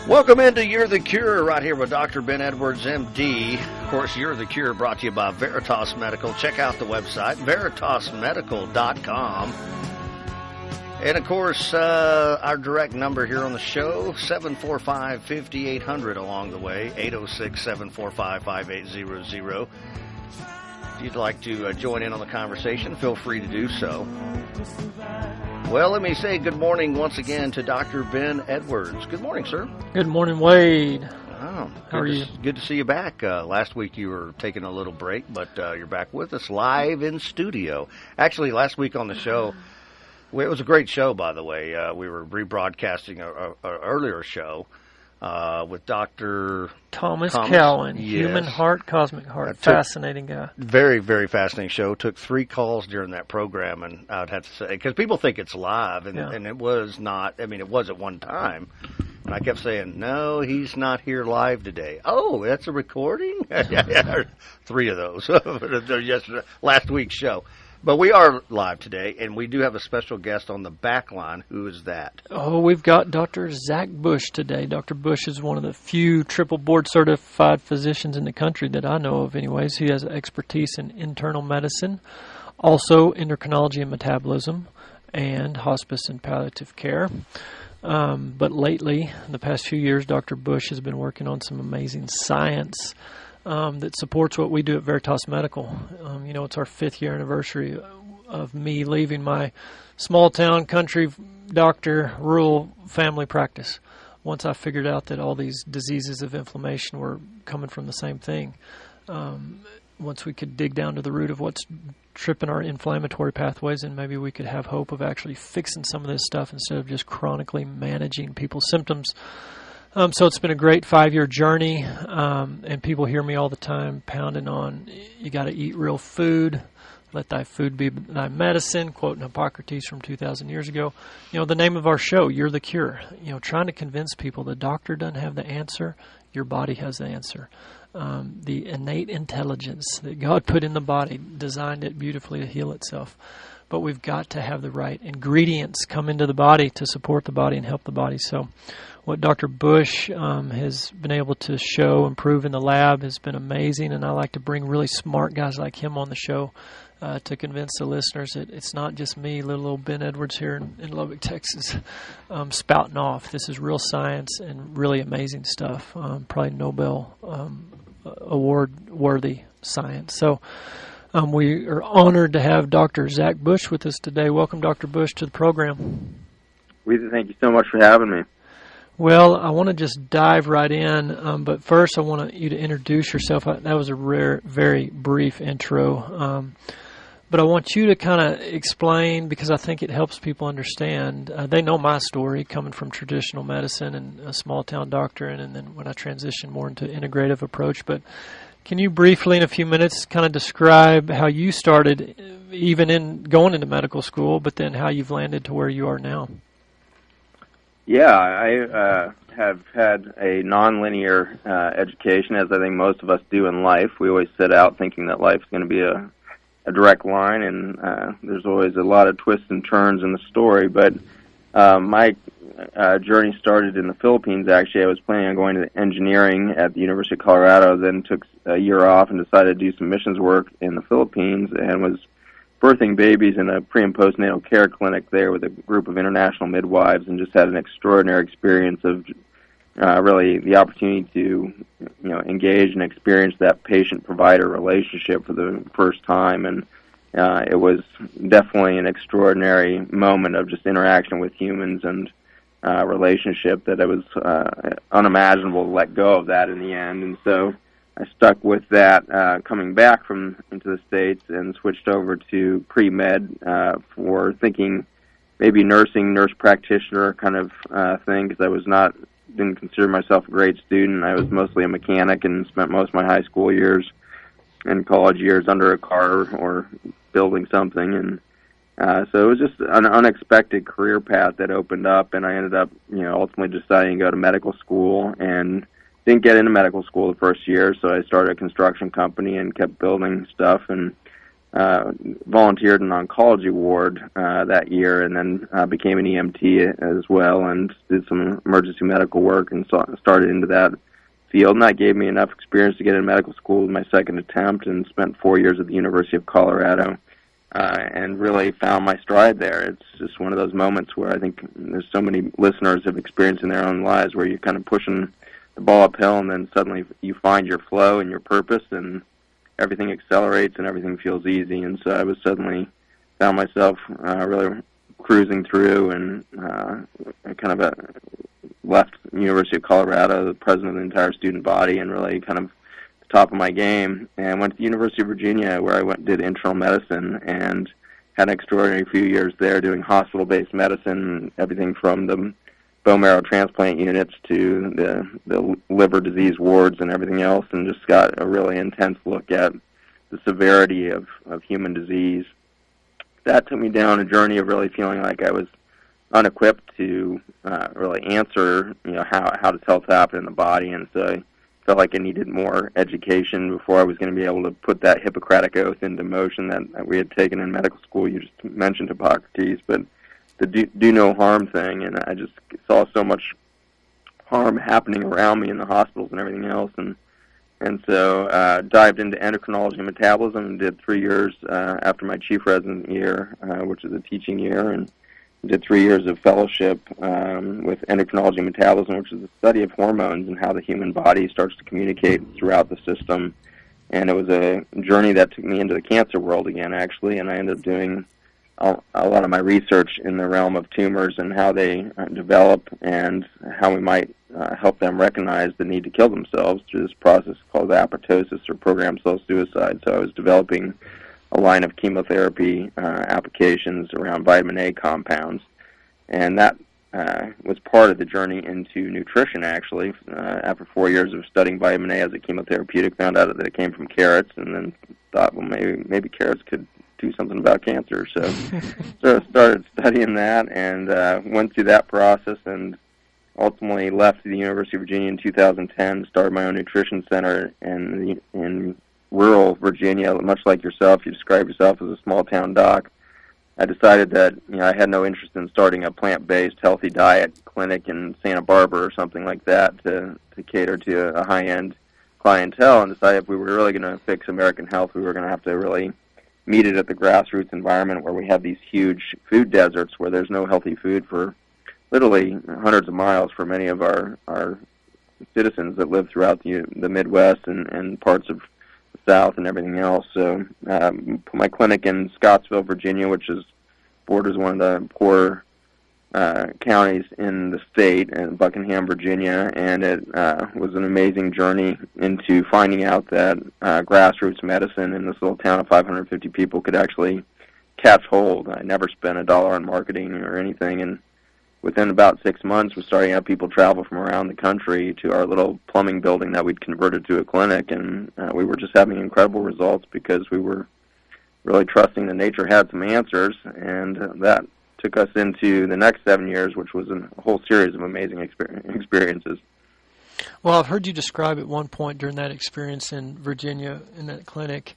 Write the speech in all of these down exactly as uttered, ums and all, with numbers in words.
Welcome into You're the Cure right here with Doctor Ben Edwards, M D. Of course, You're the Cure brought to you by Veritas Medical. Check out the website, veritas medical dot com. And, of course, uh, our direct number here on the show, seven four five, five eight zero zero along the way, eight oh six, seven four five, five eight zero zero. If you'd like to uh, join in on the conversation, feel free to do so. Well, let me say good morning once again to Doctor Ben Edwards. Good morning, sir. Good morning, Wade. Oh, How are to, you? Good to see you back. Uh, last week you were taking a little break, but uh, you're back with us live in studio. Actually, last week on the show, well, it was a great show, by the way. Uh, we were rebroadcasting an earlier show uh, with Doctor Thomas, Thomas Cowan, yes. Human Heart, Cosmic Heart. Uh, took, Fascinating guy. Very, very fascinating show. Took three calls during that program, and I would have to say, because people think it's live, and, Yeah. and it was not. I mean, it was at one time. And I kept saying, no, he's not here live today. Oh, that's a recording? Three of those. Yesterday, last week's show. But we are live today, and we do have a special guest on the back line. Who is that? Oh, we've got Doctor Zach Bush today. Doctor Bush is one of the few triple board certified physicians in the country that I know of anyways. He has expertise in internal medicine, also endocrinology and metabolism, and hospice and palliative care. Um, but lately, in the past few years, Doctor Bush has been working on some amazing science Um, that supports what we do at Veritas Medical. Um, you know, it's our fifth year anniversary of me leaving my small town country doctor rural family practice. Once I figured out that all these diseases of inflammation were coming from the same thing, um, once we could dig down to the root of what's tripping our inflammatory pathways, and maybe we could have hope of actually fixing some of this stuff instead of just chronically managing people's symptoms. Um, so it's been a great five-year journey, um, and people hear me all the time pounding on, you got to eat real food, let thy food be thy medicine, quoting Hippocrates from two thousand years ago. You know, the name of our show, You're the Cure. You know, trying to convince people the doctor doesn't have the answer, your body has the answer. Um, the innate intelligence that God put in the body designed it beautifully to heal itself. But we've got to have the right ingredients come into the body to support the body and help the body. So what Doctor Bush um, has been able to show and prove in the lab has been amazing, and I like to bring really smart guys like him on the show uh, to convince the listeners that it's not just me, little old Ben Edwards here in, in Lubbock, Texas, um, spouting off. This is real science and really amazing stuff, um, probably Nobel um, award-worthy science. So um, we are honored to have Doctor Zach Bush with us today. Welcome, Doctor Bush, to the program. We thank you so much for having me. Well, I want to just dive right in, um, but first I want you to introduce yourself. I, that was a rare, very brief intro, um, but I want you to kind of explain, because I think it helps people understand. Uh, they know my story, coming from traditional medicine and a small-town doctor, and, and then when I transitioned more into integrative approach. But can you briefly, in a few minutes, kind of describe how you started, even in going into medical school, but then how you've landed to where you are now? Yeah, I uh, have had a nonlinear uh, education, as I think most of us do in life. We always set out thinking that life's going to be a, a direct line, and uh, there's always a lot of twists and turns in the story. But uh, my uh, journey started in the Philippines, actually. I was planning on going to engineering at the University of Colorado, then took a year off and decided to do some missions work in the Philippines, and was birthing babies in a pre- and postnatal care clinic there with a group of international midwives, and just had an extraordinary experience of uh, really the opportunity to, you know, engage and experience that patient-provider relationship for the first time. And uh, it was definitely an extraordinary moment of just interaction with humans and uh, relationship that it was uh, unimaginable to let go of that in the end. And so I stuck with that uh, coming back from into the States and switched over to pre-med uh, for thinking maybe nursing, nurse practitioner kind of uh, thing, because I was not, didn't consider myself a great student. I was mostly a mechanic and spent most of my high school years and college years under a car or building something. And uh, so it was just an unexpected career path that opened up, and I ended up, you know, ultimately deciding to go to medical school, and didn't get into medical school the first year, so I started a construction company and kept building stuff, and uh, volunteered in an oncology ward uh, that year, and then uh, became an E M T as well, and did some emergency medical work, and so started into that field. And that gave me enough experience to get into medical school with my second attempt, and spent four years at the University of Colorado, uh, and really found my stride there. It's just one of those moments where I think there's so many listeners have experienced in their own lives where you're kind of pushing the ball uphill, and then suddenly you find your flow and your purpose, and everything accelerates and everything feels easy. And so I was suddenly found myself uh, really cruising through, and uh, kind of a, left University of Colorado, the president of the entire student body, and really kind of the top of my game, and went to the University of Virginia, where I went did internal medicine, and had an extraordinary few years there doing hospital-based medicine, everything from the bone marrow transplant units to the, the liver disease wards and everything else, and just got a really intense look at the severity of, of human disease. That took me down a journey of really feeling like I was unequipped to uh, really answer, you know, how, how does health happen in the body, and so I felt like I needed more education before I was going to be able to put that Hippocratic Oath into motion that, that we had taken in medical school. You just mentioned Hippocrates, but the do, do no harm thing, and I just saw so much harm happening around me in the hospitals and everything else, and and so uh, dived into endocrinology and metabolism, and did three years uh, after my chief resident year, uh, which is a teaching year, and did three years of fellowship um, with endocrinology and metabolism, which is the study of hormones and how the human body starts to communicate throughout the system. And it was a journey that took me into the cancer world again, actually, and I ended up doing a lot of my research in the realm of tumors and how they develop, and how we might uh, help them recognize the need to kill themselves through this process called apoptosis, or programmed cell suicide. So I was developing a line of chemotherapy uh, applications around vitamin A compounds, and that uh, was part of the journey into nutrition, actually. Uh, after four years of studying vitamin A as a chemotherapeutic, found out that it came from carrots, and then thought, well, maybe maybe carrots could do something about cancer. So, so I started studying that, and uh, went through that process, and ultimately left the University of Virginia in two thousand ten, started my own nutrition center in, in rural Virginia. Much like yourself, you describe yourself as a small-town doc. I decided that, you know, I had no interest in starting a plant-based healthy diet clinic in Santa Barbara or something like that to, to cater to a high-end clientele, and decided if we were really going to fix American health, we were going to have to really meet it at the grassroots environment, where we have these huge food deserts where there's no healthy food for literally hundreds of miles for many of our, our citizens that live throughout the, the Midwest and, and parts of the South and everything else. So um, put my clinic in Scottsville, Virginia, which is borders one of the poor uh, counties in the state, in Buckingham, Virginia, and it uh, was an amazing journey into finding out that uh, grassroots medicine in this little town of five hundred fifty people could actually catch hold. I never spent a dollar on marketing or anything, and within about six months, we're starting to have people travel from around the country to our little plumbing building that we'd converted to a clinic, and uh, we were just having incredible results because we were really trusting that nature had some answers, and uh, that took us into the next seven years, which was a whole series of amazing exper- experiences. Well, I've heard you describe at one point during that experience in Virginia, in that clinic,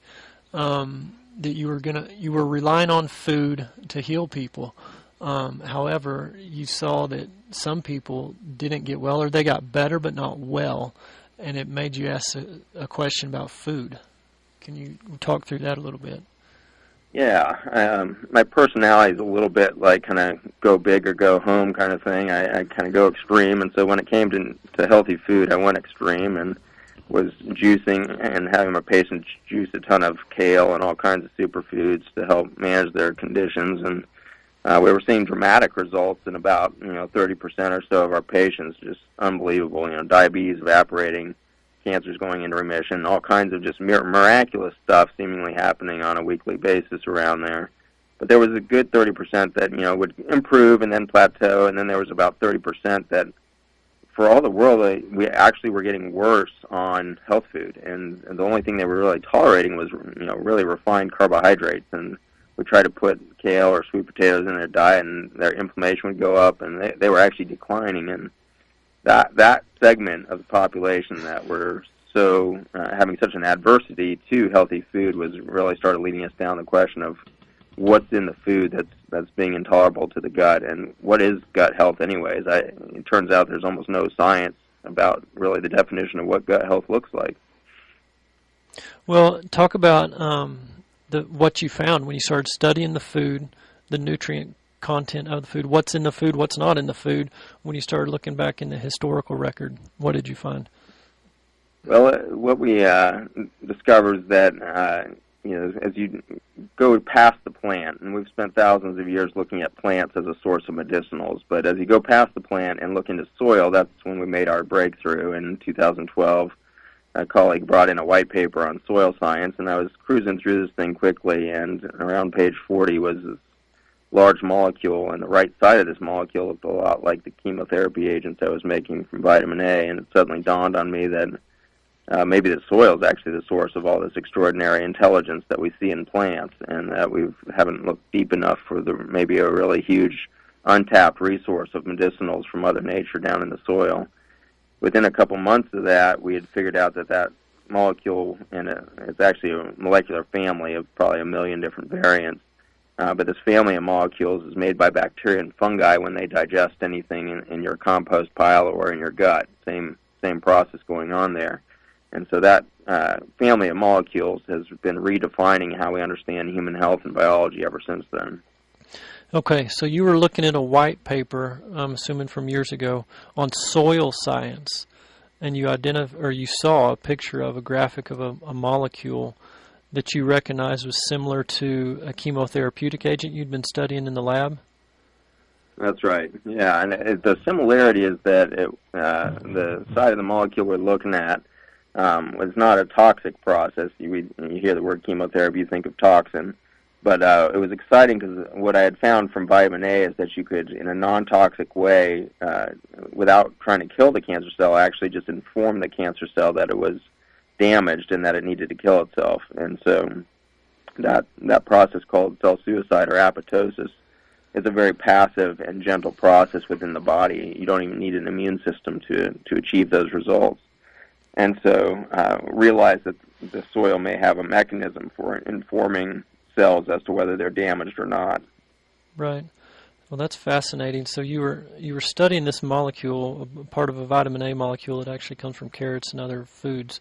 um, that you were gonna you were relying on food to heal people. Um, however, you saw that some people didn't get well, or they got better but not well, and it made you ask a, a question about food. Can you talk through that a little bit? Yeah, um, my personality is a little bit like kind of go big or go home kind of thing. I, I kind of go extreme, and so when it came to, to healthy food, I went extreme and was juicing and having my patients juice a ton of kale and all kinds of superfoods to help manage their conditions, and uh, we were seeing dramatic results in about, you know, thirty percent or so of our patients. Just unbelievable, you know, diabetes evaporating, cancers going into remission, all kinds of just mir- miraculous stuff seemingly happening on a weekly basis around there. But there was a good thirty percent that, you know, would improve and then plateau, and then there was about thirty percent that, for all the world, we actually were getting worse on health food, and, and the only thing they were really tolerating was, you know, really refined carbohydrates, and we tried to put kale or sweet potatoes in their diet, and their inflammation would go up, and they, they were actually declining, and that that segment of the population that were so uh, having such an adversity to healthy food was really started leading us down the question of what's in the food that's that's being intolerable to the gut, and what is gut health anyways. I, it turns out there's almost no science about really the definition of what gut health looks like. Well, talk about um, the what you found when you started studying the food, the nutrient content of the food, what's in the food, what's not in the food. When you started looking back in the historical record, what did you find? Well, uh, what we uh, discovered is that uh, you know, as you go past the plant, and we've spent thousands of years looking at plants as a source of medicinals, but as you go past the plant and look into soil, that's when we made our breakthrough in two thousand twelve. A colleague brought in a white paper on soil science, and I was cruising through this thing quickly, and around page forty was this large molecule, and the right side of this molecule looked a lot like the chemotherapy agents I was making from vitamin A, and it suddenly dawned on me that uh, maybe the soil is actually the source of all this extraordinary intelligence that we see in plants, and that we haven't looked deep enough for the maybe a really huge untapped resource of medicinals from Mother Nature down in the soil. Within a couple months of that, we had figured out that that molecule, and it's actually a molecular family of probably a million different variants, uh, but this family of molecules is made by bacteria and fungi when they digest anything in, in your compost pile or in your gut. Same same process going on there. And so that uh, family of molecules has been redefining how we understand human health and biology ever since then. Okay, so you were looking at a white paper, I'm assuming from years ago, on soil science, and you identif- or you saw a picture of a graphic of a, a molecule that you recognized was similar to a chemotherapeutic agent you'd been studying in the lab? That's right. Yeah, and it, the similarity is that it, uh, the side of the molecule we're looking at um, was not a toxic process. You, you hear the word chemotherapy, you think of toxin. But uh, it was exciting because what I had found from vitamin A is that you could, in a non-toxic way, uh, without trying to kill the cancer cell, actually just inform the cancer cell that it was damaged and that it needed to kill itself. And so that that process called cell suicide or apoptosis is a very passive and gentle process within the body. You don't even need an immune system to, to achieve those results. And so uh, realize that the soil may have a mechanism for informing cells as to whether they're damaged or not. Right. Well, that's fascinating. So you were you were studying this molecule, part of a vitamin A molecule that actually comes from carrots and other foods,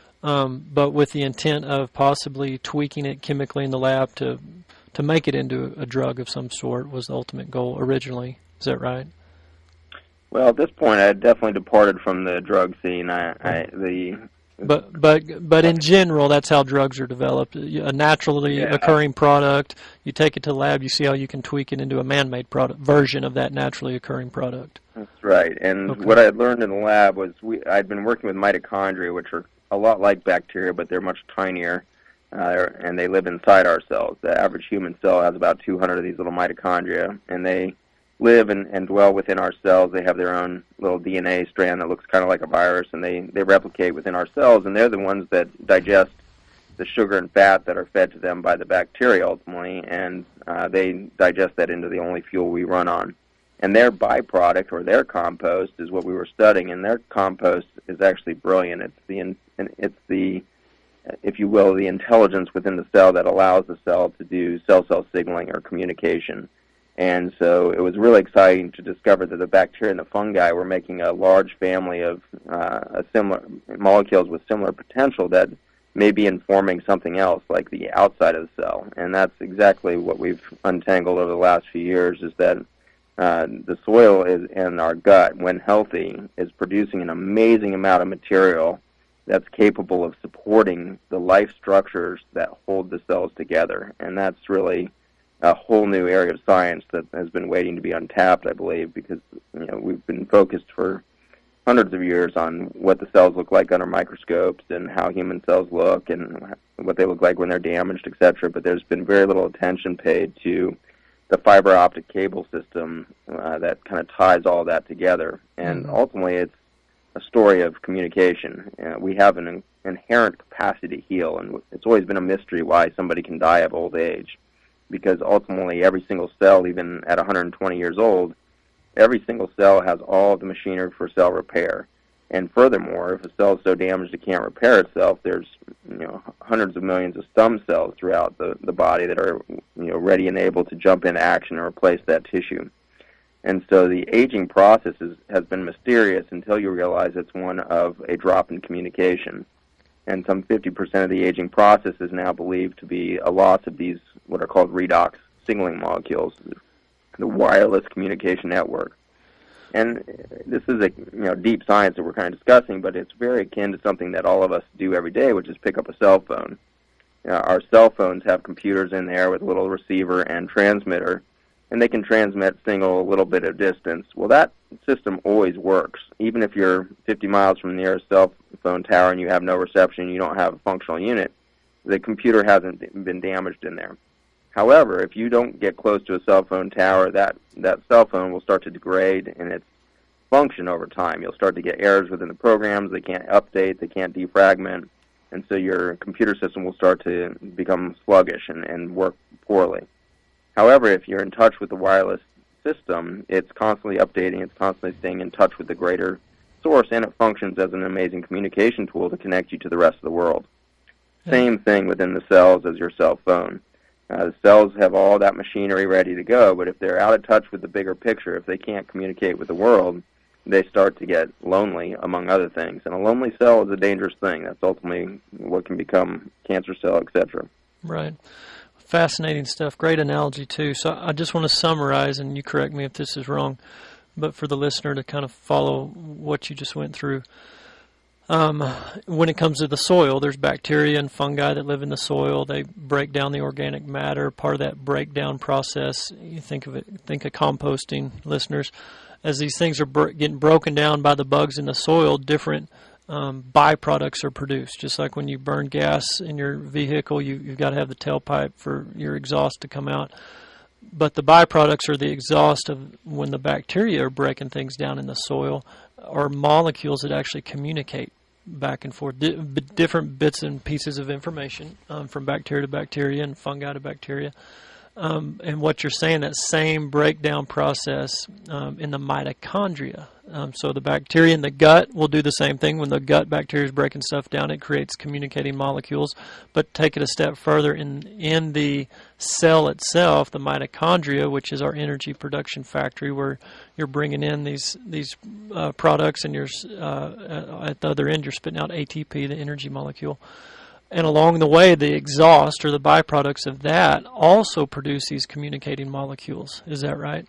um, but with the intent of possibly tweaking it chemically in the lab to to make it into a drug of some sort was the ultimate goal originally. Is that right? Well, at this point, I had definitely departed from the drug scene. I, I the But but but in general, that's how drugs are developed. A naturally yeah. occurring product. You take it to the lab. You see how you can tweak it into a man-made product version of that naturally occurring product. That's right. And okay. what I had learned in the lab was we I'd been working with mitochondria, which are a lot like bacteria, but they're much tinier, uh, and they live inside our cells. The average human cell has about two hundred of these little mitochondria, and they live and, and dwell within our cells. They have their own little D N A strand that looks kind of like a virus, and they, they replicate within our cells, and they're the ones that digest the sugar and fat that are fed to them by the bacteria ultimately, and uh, they digest that into the only fuel we run on. And their byproduct, or their compost, is what we were studying, and their compost is actually brilliant. It's the, it's the if you will, the intelligence within the cell that allows the cell to do cell-cell signaling or communication. And so it was really exciting to discover that the bacteria and the fungi were making a large family of uh, a similar molecules with similar potential that may be informing something else, like the outside of the cell. And that's exactly what we've untangled over the last few years, is that uh, the soil is in our gut, when healthy, is producing an amazing amount of material that's capable of supporting the life structures that hold the cells together. And that's really a whole new area of science that has been waiting to be untapped, I believe, because you know we've been focused for hundreds of years on what the cells look like under microscopes and how human cells look and what they look like when they're damaged, et cetera. But there's been very little attention paid to the fiber optic cable system uh, that kind of ties all that together. And mm-hmm. ultimately, it's a story of communication. Uh, we have an in- inherent capacity to heal, and it's always been a mystery why somebody can die of old age. Because ultimately every single cell, even at one hundred twenty years old, every single cell has all of the machinery for cell repair. And furthermore, if a cell is so damaged it can't repair itself, there's you know hundreds of millions of stem cells throughout the, the body that are you know ready and able to jump into action and replace that tissue. And so the aging process is, has been mysterious until you realize it's one of a drop in communication. And some fifty percent of the aging process is now believed to be a loss of these what are called redox signaling molecules, the wireless communication network. And this is a you know deep science that we're kind of discussing, but it's very akin to something that all of us do every day, which is pick up a cell phone. You know, our cell phones have computers in there with a little receiver and transmitter, and they can transmit signal a little bit of distance. Well, that system always works. Even if you're fifty miles from the nearest cell phone tower and you have no reception, you don't have a functional unit, the computer hasn't been damaged in there. However, if you don't get close to a cell phone tower, that, that cell phone will start to degrade in its function over time. You'll start to get errors within the programs. They can't update. They can't defragment. And so your computer system will start to become sluggish and, and work poorly. However, if you're in touch with the wireless system, it's constantly updating. It's constantly staying in touch with the greater source, and it functions as an amazing communication tool to connect you to the rest of the world. Same thing within the cells as your cell phone. Uh, the cells have all that machinery ready to go, but if they're out of touch with the bigger picture, if they can't communicate with the world, they start to get lonely, among other things. And a lonely cell is a dangerous thing. That's ultimately what can become cancer cell, et cetera. Right. Fascinating stuff. Great analogy, too. So I just want to summarize, and you correct me if this is wrong, but for the listener to kind of follow what you just went through. Um, when it comes to the soil, there's bacteria and fungi that live in the soil. They break down the organic matter. Part of that breakdown process, you think of it, think of composting, listeners. As these things are br- getting broken down by the bugs in the soil, different um, byproducts are produced. Just like when you burn gas in your vehicle, you, you've got to have the tailpipe for your exhaust to come out. But the byproducts are the exhaust of when the bacteria are breaking things down in the soil, are molecules that actually communicate back and forth, di- different bits and pieces of information um, from bacteria to bacteria and fungi to bacteria. Um, and what you're saying, that same breakdown process um, in the mitochondria. Um, so the bacteria in the gut will do the same thing. When the gut bacteria is breaking stuff down, it creates communicating molecules. But take it a step further, in in the cell itself, the mitochondria, which is our energy production factory, where you're bringing in these these uh, products, and you're uh, at the other end you're spitting out A T P, the energy molecule. And along the way, the exhaust or the byproducts of that also produce these communicating molecules. Is that right?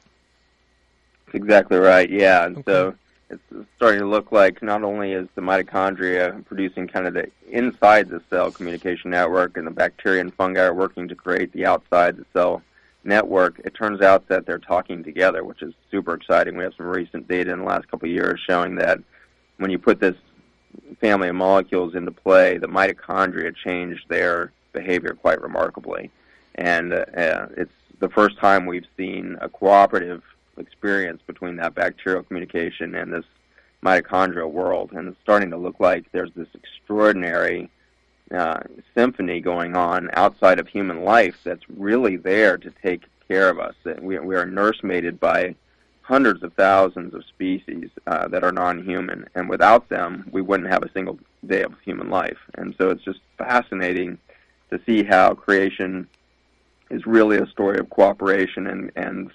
That's exactly right, yeah. And okay. so it's starting to look like not only is the mitochondria producing kind of the inside the cell communication network, and the bacteria and fungi are working to create the outside the cell network, it turns out that they're talking together, which is super exciting. We have some recent data in the last couple of years showing that when you put this family of molecules into play, the mitochondria change their behavior quite remarkably. And uh, it's the first time we've seen a cooperative experience between that bacterial communication and this mitochondrial world. And it's starting to look like there's this extraordinary uh, symphony going on outside of human life that's really there to take care of us. We, we are nursemated by hundreds of thousands of species uh, that are non-human, and without them, we wouldn't have a single day of human life. And so it's just fascinating to see how creation is really a story of cooperation and, and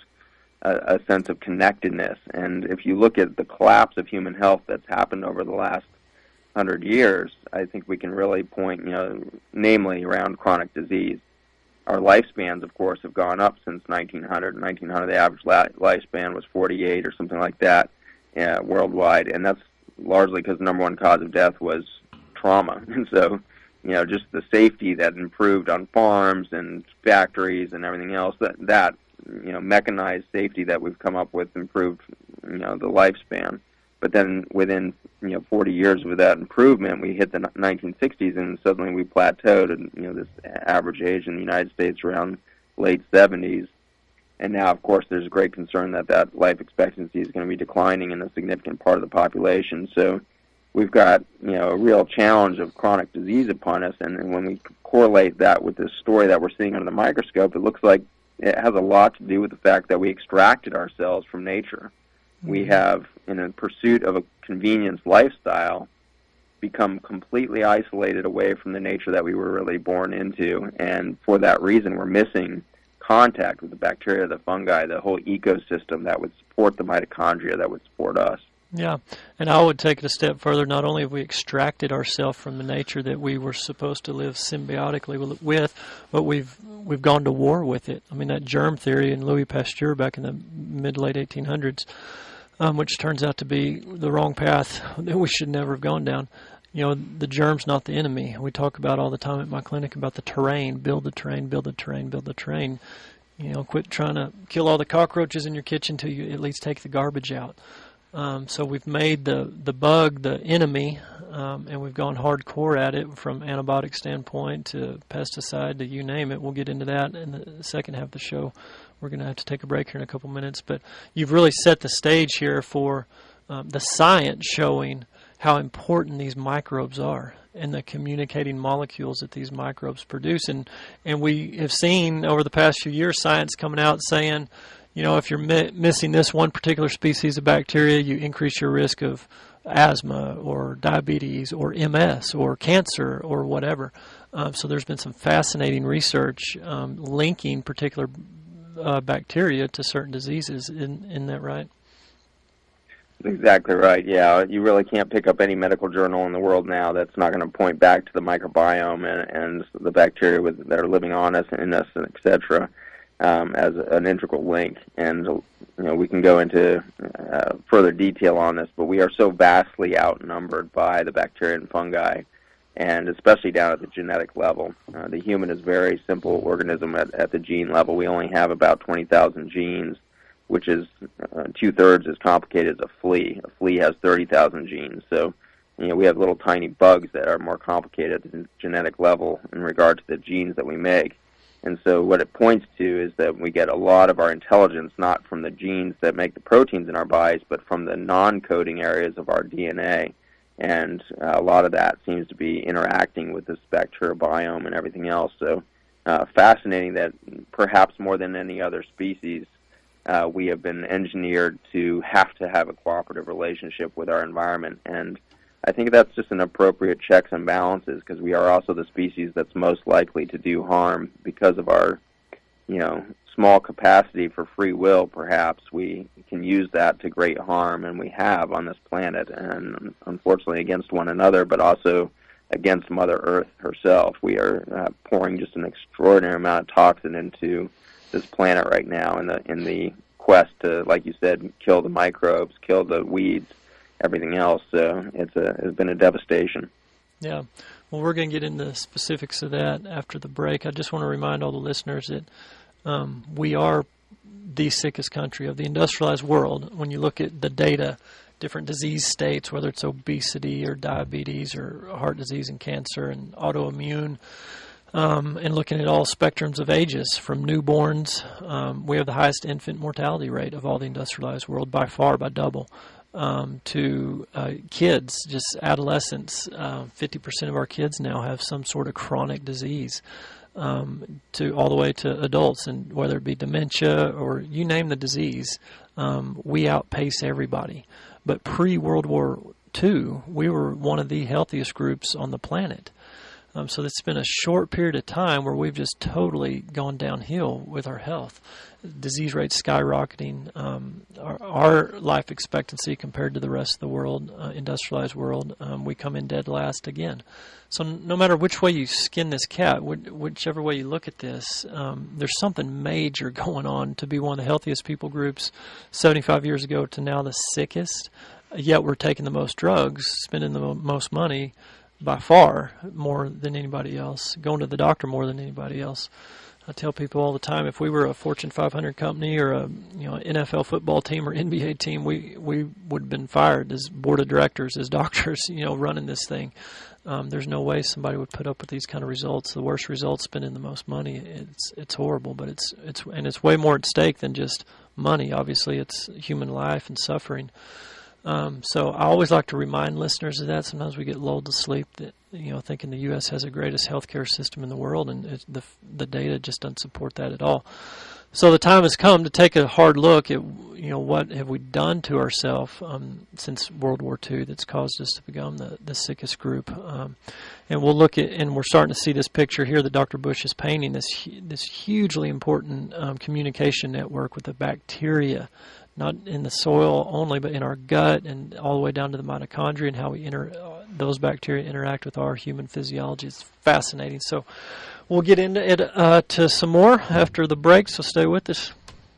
a, a sense of connectedness. And if you look at the collapse of human health that's happened over the last hundred years, I think we can really point, you know, namely around chronic disease. Our lifespans, of course, have gone up since nineteen hundred. In nineteen hundred, the average lifespan was forty-eight or something like that uh, worldwide, and that's largely because the number one cause of death was trauma. And so, you know, just the safety that improved on farms and factories and everything else, that, that you know, mechanized safety that we've come up with improved, you know, the lifespan. But then within, you know, forty years of that improvement, we hit the nineteen sixties, and suddenly we plateaued, and, you know, this average age in the United States around late seventies. And now, of course, there's a great concern that that life expectancy is going to be declining in a significant part of the population. So we've got, you know, a real challenge of chronic disease upon us. And, and when we correlate that with this story that we're seeing under the microscope, it looks like it has a lot to do with the fact that we extracted ourselves from nature. We have, in a pursuit of a convenience lifestyle, become completely isolated away from the nature that we were really born into, and for that reason we're missing contact with the bacteria, the fungi, the whole ecosystem that would support the mitochondria that would support us. Yeah, and I would take it a step further. Not only have we extracted ourselves from the nature that we were supposed to live symbiotically with, but we've we've gone to war with it. I mean, that germ theory in Louis Pasteur back in the mid-late eighteen hundreds, um, which turns out to be the wrong path that we should never have gone down. You know, the germ's not the enemy. We talk about all the time at my clinic about the terrain, build the terrain, build the terrain, build the terrain. You know, quit trying to kill all the cockroaches in your kitchen until you at least take the garbage out. Um, so we've made the, the bug the enemy, um, and we've gone hardcore at it from antibiotic standpoint to pesticide to you name it. We'll get into that in the second half of the show. We're going to have to take a break here in a couple minutes. But you've really set the stage here for um, the science showing how important these microbes are and the communicating molecules that these microbes produce. And, and we have seen over the past few years science coming out saying, you know, if you're mi- missing this one particular species of bacteria, you increase your risk of asthma or diabetes or M S or cancer or whatever. Um, so there's been some fascinating research um, linking particular uh, bacteria to certain diseases. Isn't, isn't that right? Exactly right, yeah. You really can't pick up any medical journal in the world now that's not going to point back to the microbiome and, and the bacteria with, that are living on us and in us, et cetera, um, as an integral link. And, you know, we can go into uh, further detail on this, but we are so vastly outnumbered by the bacteria and fungi, and especially down at the genetic level. Uh, the human is a very simple organism at, at the gene level. We only have about twenty thousand genes, which is uh, two-thirds as complicated as a flea. A flea has thirty thousand genes. So, you know, we have little tiny bugs that are more complicated at the genetic level in regard to the genes that we make. And so what it points to is that we get a lot of our intelligence not from the genes that make the proteins in our bodies, but from the non-coding areas of our D N A. And uh, a lot of that seems to be interacting with this bacterial biome and everything else. So uh, fascinating that perhaps more than any other species, Uh, we have been engineered to have to have a cooperative relationship with our environment, and I think that's just an appropriate checks and balances, because we are also the species that's most likely to do harm because of our, you know, small capacity for free will. Perhaps we can use that to great harm, and we have on this planet, and unfortunately against one another, but also against Mother Earth herself. We are uh, pouring just an extraordinary amount of toxin into this planet right now in the in the quest to, like you said, kill the microbes, kill the weeds, everything else. So it's a it's been a devastation. Yeah. Well, we're going to get into the specifics of that after the break. I just want to remind all the listeners that um, we are the sickest country of the industrialized world. When you look at the data, different disease states, whether it's obesity or diabetes or heart disease and cancer and autoimmune, Um, and looking at all spectrums of ages, from newborns, um, we have the highest infant mortality rate of all the industrialized world by far, by double, um, to uh, kids, just adolescents. Uh, fifty percent of our kids now have some sort of chronic disease, um, to all the way to adults, and whether it be dementia or you name the disease, um, we outpace everybody. But pre-World War Two, we were one of the healthiest groups on the planet. Um, so it's been a short period of time where we've just totally gone downhill with our health. Disease rates skyrocketing. Um, our, our life expectancy compared to the rest of the world, uh, industrialized world, um, we come in dead last again. So no matter which way you skin this cat, whichever way you look at this, um, there's something major going on to be one of the healthiest people groups seventy-five years ago to now the sickest. Yet we're taking the most drugs, spending the most money, by far more than anybody else, going to the doctor more than anybody else. I tell people all the time, if we were a Fortune five hundred company or a you know N F L football team or N B A team, we, we would have been fired as board of directors, as doctors, you know, running this thing. Um, there's no way somebody would put up with these kind of results. The worst results, spending the most money. It's it's horrible, but it's it's and it's way more at stake than just money. Obviously, it's human life and suffering. Um, so I always like to remind listeners of that. Sometimes we get lulled to sleep that, you know, thinking the U S has the greatest healthcare system in the world, and it, the the data just doesn't support that at all. So the time has come to take a hard look at, you know, what have we done to ourselves um, since World War Two that's caused us to become the, the sickest group. Um, and we'll look at, and we're starting to see this picture here that Doctor Bush is painting, this this hugely important um, communication network with the bacteria, not in the soil only, but in our gut and all the way down to the mitochondria and how we inter, uh, those bacteria interact with our human physiology. It's fascinating. So we'll get into it uh, to some more after the break, so stay with us.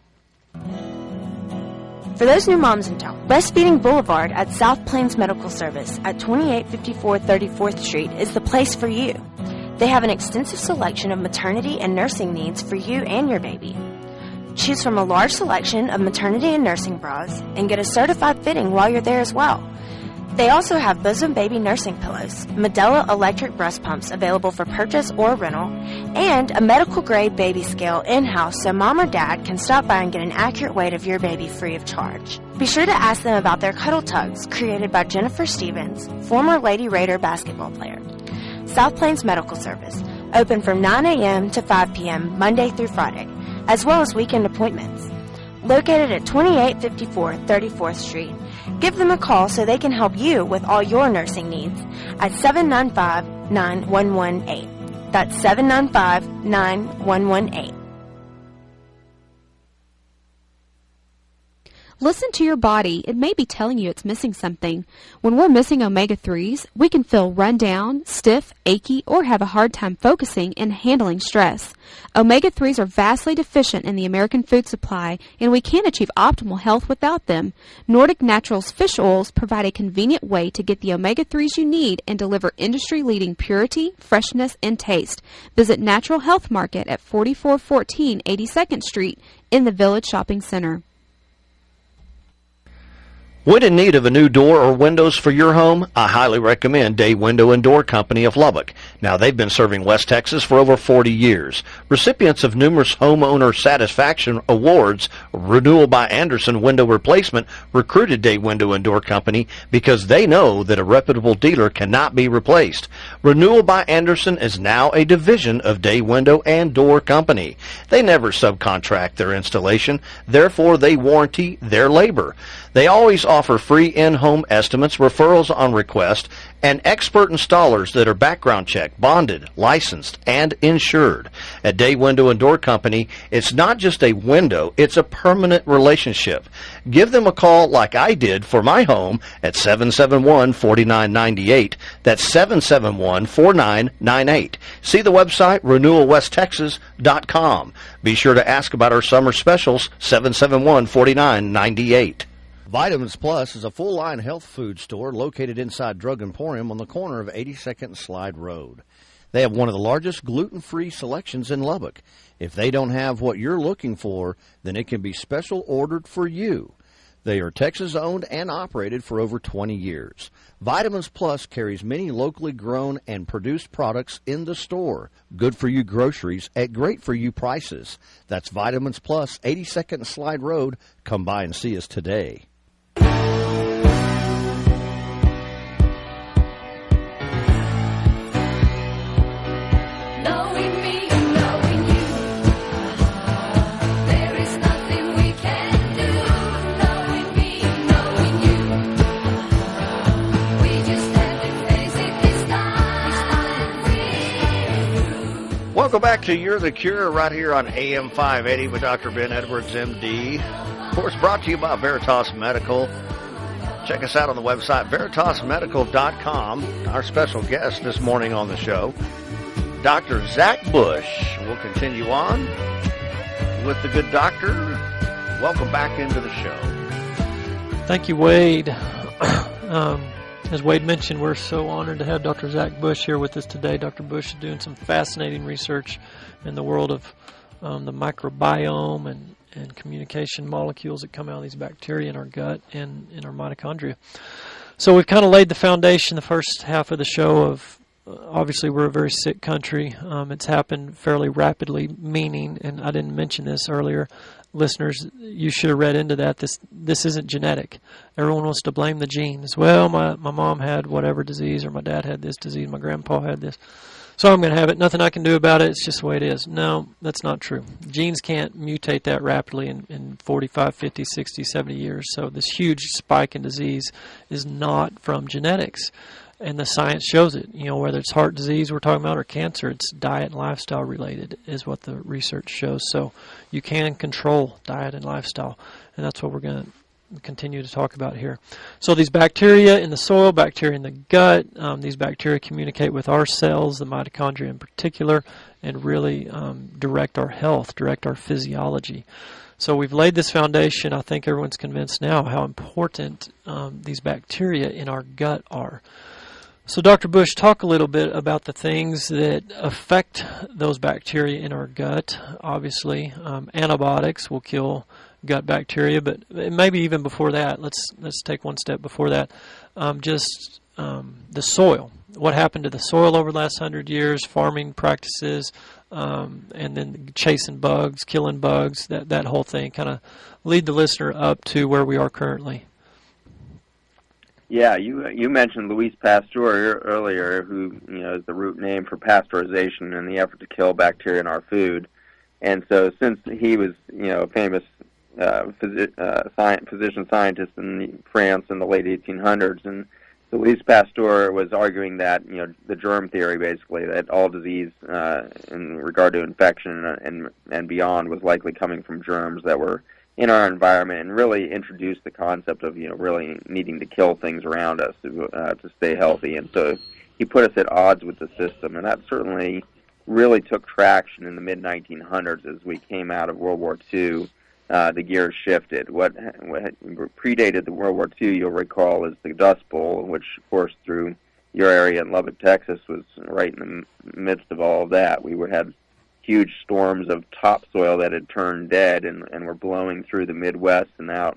For those new moms in town, Breastfeeding Boulevard at South Plains Medical Service at twenty-eight fifty-four thirty-fourth Street is the place for you. They have an extensive selection of maternity and nursing needs for you and your baby. Choose from a large selection of maternity and nursing bras and get a certified fitting while you're there as well. They also have bosom baby nursing pillows, Medela electric breast pumps available for purchase or rental, and a medical-grade baby scale in-house so mom or dad can stop by and get an accurate weight of your baby free of charge. Be sure to ask them about their Cuddle Tugs, created by Jennifer Stevens, former Lady Raider basketball player. South Plains Medical Service, open from nine a.m. to five p.m. Monday through Friday, as well as weekend appointments. Located at twenty-eight fifty-four thirty-fourth Street, give them a call so they can help you with all your nursing needs at seven nine five, nine one one eight. That's seven nine five, nine one one eight. Listen to your body. It may be telling you it's missing something. When we're missing omega threes, we can feel run down, stiff, achy, or have a hard time focusing and handling stress. omega threes are vastly deficient in the American food supply, and we can't achieve optimal health without them. Nordic Naturals fish oils provide a convenient way to get the omega threes you need and deliver industry-leading purity, freshness, and taste. Visit Natural Health Market at forty-four fourteen eighty-second Street in the Village Shopping Center. When in need of a new door or windows for your home, I highly recommend Day Window and Door Company of Lubbock. Now, they've been serving West Texas for over forty years. Recipients of numerous homeowner satisfaction awards, Renewal by Anderson Window Replacement recruited Day Window and Door Company because they know that a reputable dealer cannot be replaced. Renewal by Anderson is now a division of Day Window and Door Company. They never subcontract their installation, therefore they warranty their labor. They always offer free in-home estimates, referrals on request, and expert installers that are background checked, bonded, licensed, and insured. At Day Window and Door Company, it's not just a window, it's a permanent relationship. Give them a call like I did for my home at seven seven one, four nine nine eight. That's seven seven one, four nine nine eight. See the website, renewal west texas dot com. Be sure to ask about our summer specials, seven seven one, four nine nine eight. Vitamins Plus is a full-line health food store located inside Drug Emporium on the corner of eighty-second and Slide Road. They have one of the largest gluten-free selections in Lubbock. If they don't have what you're looking for, then it can be special ordered for you. They are Texas-owned and operated for over twenty years. Vitamins Plus carries many locally grown and produced products in the store. Good-for-you groceries at great-for-you prices. That's Vitamins Plus, eighty-second and Slide Road. Come by and see us today. Welcome back to You're the Cure right here on A M five eighty with Doctor Ben Edwards, M D. Of course, brought to you by Veritas Medical. Check us out on the website, veritas medical dot com. Our special guest this morning on the show, Doctor Zach Bush. We'll continue on with the good doctor. Welcome back into the show. Thank you, Wade. um, As Wade mentioned, we're so honored to have Doctor Zach Bush here with us today. Doctor Bush is doing some fascinating research in the world of um, the microbiome and, and communication molecules that come out of these bacteria in our gut and in our mitochondria. So we've kind of laid the foundation the first half of the show of, uh, obviously we're a very sick country. Um, it's happened fairly rapidly, meaning, and I didn't mention this earlier, listeners, you should have read into that. This this isn't genetic. Everyone wants to blame the genes. Well, my, my mom had whatever disease, or my dad had this disease, my grandpa had this. so I'm going to have it. Nothing I can do about it. It's just the way it is. No, that's not true. Genes can't mutate that rapidly in, in forty-five, fifty, sixty, seventy years. So this huge spike in disease is not from genetics. And the science shows it. You know, whether it's heart disease we're talking about or cancer, it's diet and lifestyle related is what the research shows. So you can control diet and lifestyle. And that's what we're going to continue to talk about here. So these bacteria in the soil, bacteria in the gut, um, these bacteria communicate with our cells, the mitochondria in particular, and really um, direct our health, direct our physiology. So we've laid this foundation. I think everyone's convinced now how important um, these bacteria in our gut are. So Doctor Bush, talk a little bit about the things that affect those bacteria in our gut. Obviously, um, antibiotics will kill gut bacteria, but maybe even before that, let's let's take one step before that. Um, just um, the soil. What happened to the soil over the last hundred years? Farming practices, um, and then chasing bugs, killing bugs. That that whole thing. Kind of lead the listener up to where we are currently. Yeah, you you mentioned Louis Pasteur earlier, who you know is the root name for pasteurization and the effort to kill bacteria in our food. And so, since he was you know a famous uh, phys- uh, science, physician scientist in France in the late eighteen hundreds, and so Louis Pasteur was arguing that you know the germ theory, basically, that all disease uh, in regard to infection and, and and beyond was likely coming from germs that were in our environment, and really introduced the concept of you know really needing to kill things around us to, uh, to stay healthy. And so he put us at odds with the system, and that certainly really took traction in the mid nineteen hundreds as we came out of World War Two. Uh, the gears shifted. What, what predated the World War Two, you'll recall, is the Dust Bowl, which, of course, through your area in Lubbock, Texas, was right in the midst of all of that. We would have huge storms of topsoil that had turned dead and, and were blowing through the Midwest and out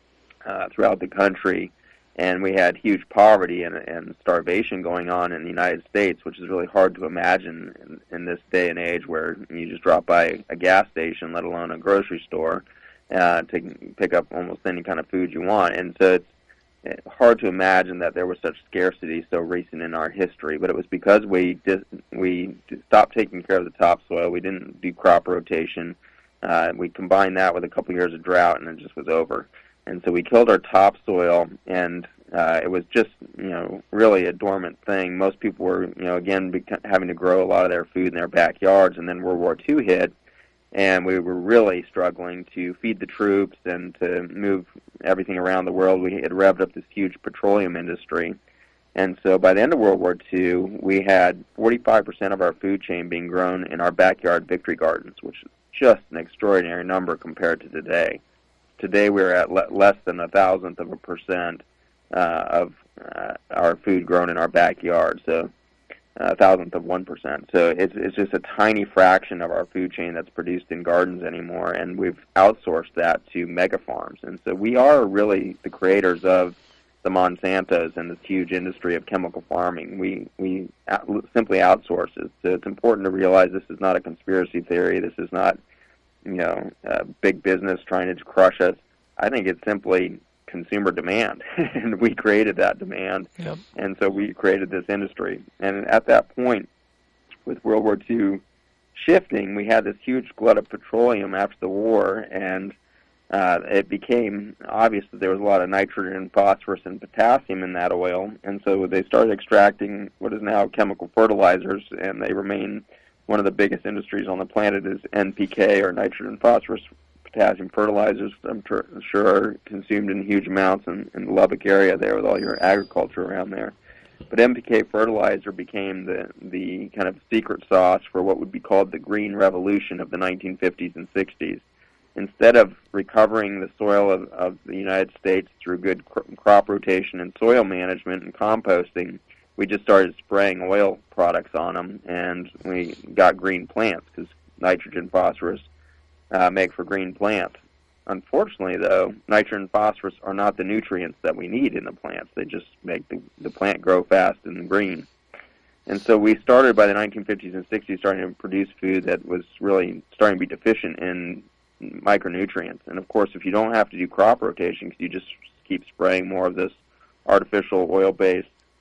uh, throughout the country. And we had huge poverty and, and starvation going on in the United States, which is really hard to imagine in, in this day and age where you just drop by a gas station, let alone a grocery store, uh, to pick up almost any kind of food you want. And so it's hard to imagine that there was such scarcity so recent in our history, but it was because we dis- we stopped taking care of the topsoil. We didn't do crop rotation. Uh, we combined that with a couple years of drought, and it just was over. And so we killed our topsoil, and uh, it was just, you know, really a dormant thing. Most people were, you know, again, beca- having to grow a lot of their food in their backyards, and then World War Two hit, and we were really struggling to feed the troops and to move everything around the world. We had revved up this huge petroleum industry. And so by the end of World War Two, we had forty-five percent of our food chain being grown in our backyard victory gardens, which is just an extraordinary number compared to today. Today we're at le- less than a thousandth of a percent uh, of uh, our food grown in our backyard, so a thousandth of one percent. So it's it's just a tiny fraction of our food chain that's produced in gardens anymore, and we've outsourced that to mega farms. And so we are really the creators of the Monsantos and this huge industry of chemical farming. We we out, simply outsource it. So it's important to realize this is not a conspiracy theory. This is not, you know, uh, big business trying to crush us. I think it's simply consumer demand, and we created that demand, yep. And so we created this industry. And at that point, with World War Two shifting, we had this huge glut of petroleum after the war, and uh, it became obvious that there was a lot of nitrogen, phosphorus, and potassium in that oil, and so they started extracting what is now chemical fertilizers, and they remain one of the biggest industries on the planet is N P K, or nitrogen, phosphorus, potassium fertilizers. I'm sure are consumed in huge amounts in, in the Lubbock area there with all your agriculture around there. But N P K fertilizer became the the kind of secret sauce for what would be called the Green Revolution of the nineteen fifties and sixties. Instead of recovering the soil of, of the United States through good cr- crop rotation and soil management and composting, we just started spraying oil products on them, and we got green plants because nitrogen, phosphorus uh, make for green plants. Unfortunately, though, nitrogen and phosphorus are not the nutrients that we need in the plants. They just make the, the plant grow fast and green. And so we started by the nineteen fifties and sixties starting to produce food that was really starting to be deficient in micronutrients. And, of course, if you don't have to do crop rotation because you just keep spraying more of this artificial oil-based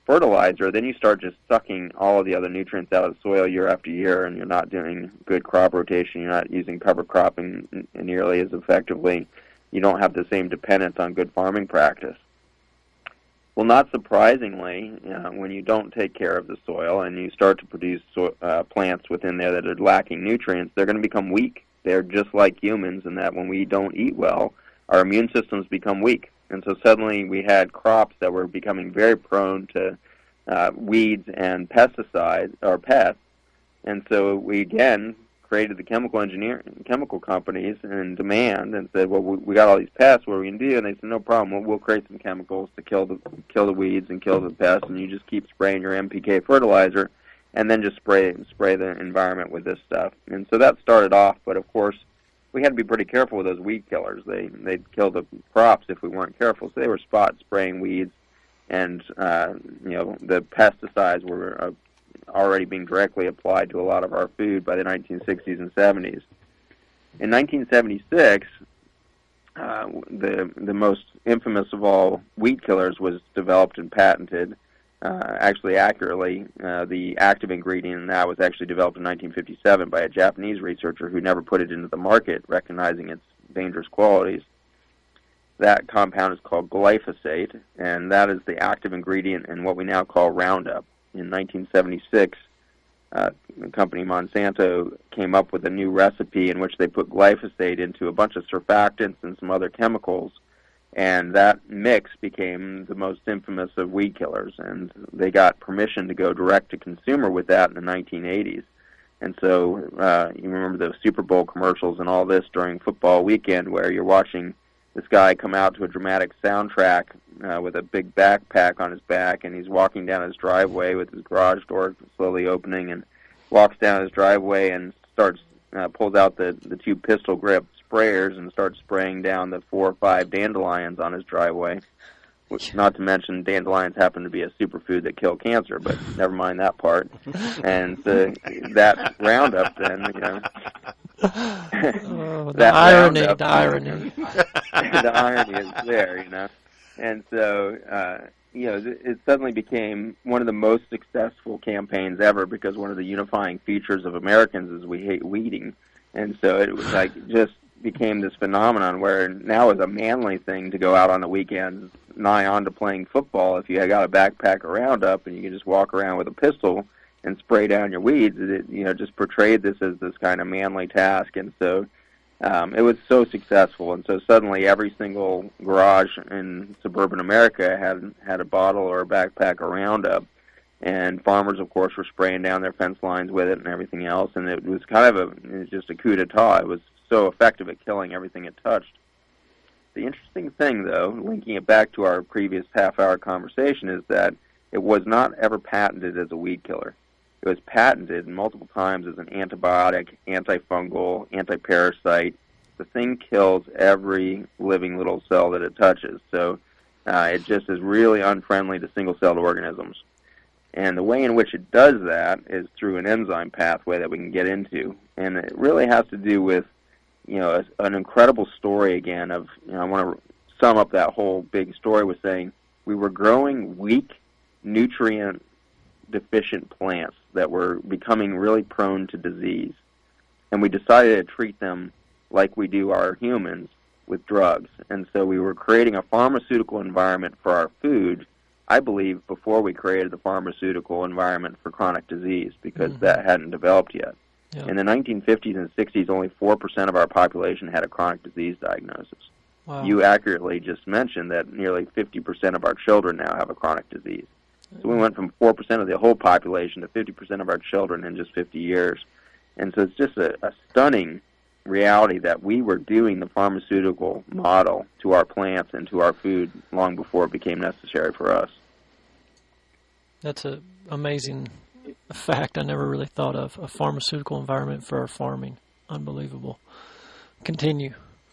fertilizer, then you start just sucking all of the other nutrients out of the soil year after year, and you're not doing good crop rotation. You're not using cover cropping nearly as effectively. You don't have the same dependence on good farming practice. Well, not surprisingly, uh, when you don't take care of the soil and you start to produce so, uh, plants within there that are lacking nutrients, they're going to become weak. They're just like humans in that when we don't eat well, our immune systems become weak. And so suddenly we had crops that were becoming very prone to uh, weeds and pesticides or pests. And so we again created the chemical engineering chemical companies in demand and said, well, we, we got all these pests. What are we going to do? And they said, no problem. We'll, we'll create some chemicals to kill the kill the weeds and kill the pests, and you just keep spraying your N P K fertilizer, and then just spray spray the environment with this stuff. And so that started off, but of course, we had to be pretty careful with those weed killers. They, they'd kill the crops if we weren't careful. So they were spot spraying weeds, and uh, you know the pesticides were uh, already being directly applied to a lot of our food by the nineteen sixties and seventies. In nineteen seventy-six, uh, the the most infamous of all weed killers was developed and patented. Uh, actually, accurately, uh, the active ingredient in that was actually developed in nineteen fifty-seven by a Japanese researcher who never put it into the market, recognizing its dangerous qualities. That compound is called glyphosate, and that is the active ingredient in what we now call Roundup. In nineteen seventy-six, uh, the company Monsanto came up with a new recipe in which they put glyphosate into a bunch of surfactants and some other chemicals, and that mix became the most infamous of weed killers, and they got permission to go direct to consumer with that in the nineteen eighties. And so uh, you remember the Super Bowl commercials and all this during football weekend where you're watching this guy come out to a dramatic soundtrack uh, with a big backpack on his back, and he's walking down his driveway with his garage door slowly opening, and walks down his driveway and starts uh, pulls out the, the two pistol grip sprayers and starts spraying down the four or five dandelions on his driveway. Which, not to mention, dandelions happen to be a superfood that kill cancer, but never mind that part. And uh, that Roundup, then, you know. Oh, the irony, Roundup, the irony. The irony is there, you know. And so, uh, you know, it suddenly became one of the most successful campaigns ever because one of the unifying features of Americans is we hate weeding. And so it was like just became this phenomenon where now it's a manly thing to go out on the weekends, nigh on to playing football. If you got a backpack of Roundup and you can just walk around with a pistol and spray down your weeds, it, you know, just portrayed this as this kind of manly task. And so um, it was so successful. And so suddenly every single garage in suburban America had had a bottle or a backpack of Roundup. And farmers, of course, were spraying down their fence lines with it and everything else. And it was kind of a, it was just a coup d'etat. It was so effective at killing everything it touched. The interesting thing, though, linking it back to our previous half-hour conversation, is that it was not ever patented as a weed killer. It was patented multiple times as an antibiotic, antifungal, anti-parasite. The thing kills every living little cell that it touches. So uh, it just is really unfriendly to single-celled organisms. And the way in which it does that is through an enzyme pathway that we can get into. And it really has to do with, you know, a, an incredible story again of, you know, I want to sum up that whole big story with saying we were growing weak, nutrient-deficient plants that were becoming really prone to disease. And we decided to treat them like we do our humans with drugs. And so we were creating a pharmaceutical environment for our food, I believe, before we created the pharmaceutical environment for chronic disease, because mm-hmm. that hadn't developed yet. Yeah. In the nineteen fifties and sixties, only four percent of our population had a chronic disease diagnosis. Wow. You accurately just mentioned that nearly fifty percent of our children now have a chronic disease. So we went from four percent of the whole population to fifty percent of our children in just fifty years. And so it's just a, a stunning reality that we were doing the pharmaceutical model to our plants and to our food long before it became necessary for us. That's an amazing fact I never really thought of, a pharmaceutical environment for our farming. Unbelievable. Continue.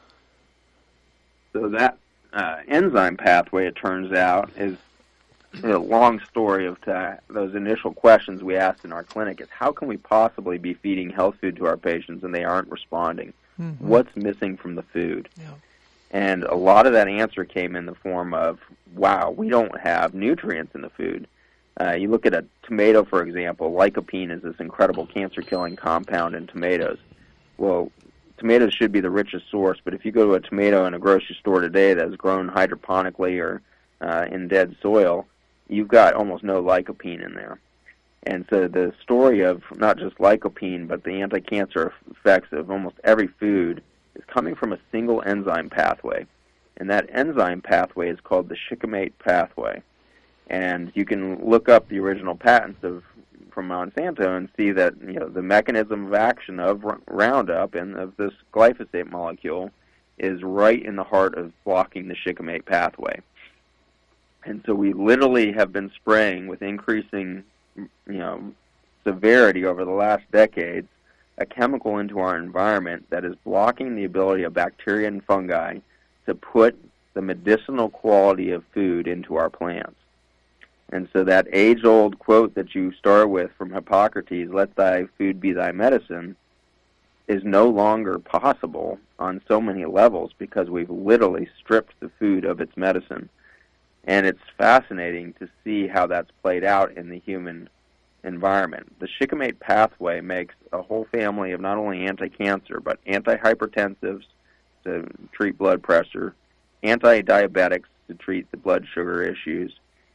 So that uh, enzyme pathway, it turns out, is a long story of uh, those initial questions we asked in our clinic is how can we possibly be feeding health food to our patients and they aren't responding? Mm-hmm. What's missing from the food? Yeah. And a lot of that answer came in the form of, wow, we don't have nutrients in the food. Uh, you look at a tomato, for example. Lycopene is this incredible cancer-killing compound in tomatoes. Well, tomatoes should be the richest source, but if you go to a tomato in a grocery store today that's grown hydroponically or uh, in dead soil, you've got almost no lycopene in there. And so the story of not just lycopene, but the anti-cancer effects of almost every food is coming from a single enzyme pathway. And that enzyme pathway is called the shikimate pathway. And you can look up the original patents of from Monsanto and see that, you know, the mechanism of action of Roundup and of this glyphosate molecule is right in the heart of blocking the shikimate pathway. And so we literally have been spraying with increasing, you know, severity over the last decades a chemical into our environment that is blocking the ability of bacteria and fungi to put the medicinal quality of food into our plants. And so that age-old quote that you start with from Hippocrates, "Let thy food be thy medicine," is no longer possible on so many levels because we've literally stripped the food of its medicine. And it's fascinating to see how that's played out in the human environment. The shikimate pathway makes a whole family of not only anti-cancer, but anti-hypertensives to treat blood pressure, anti-diabetics to treat the blood sugar issues,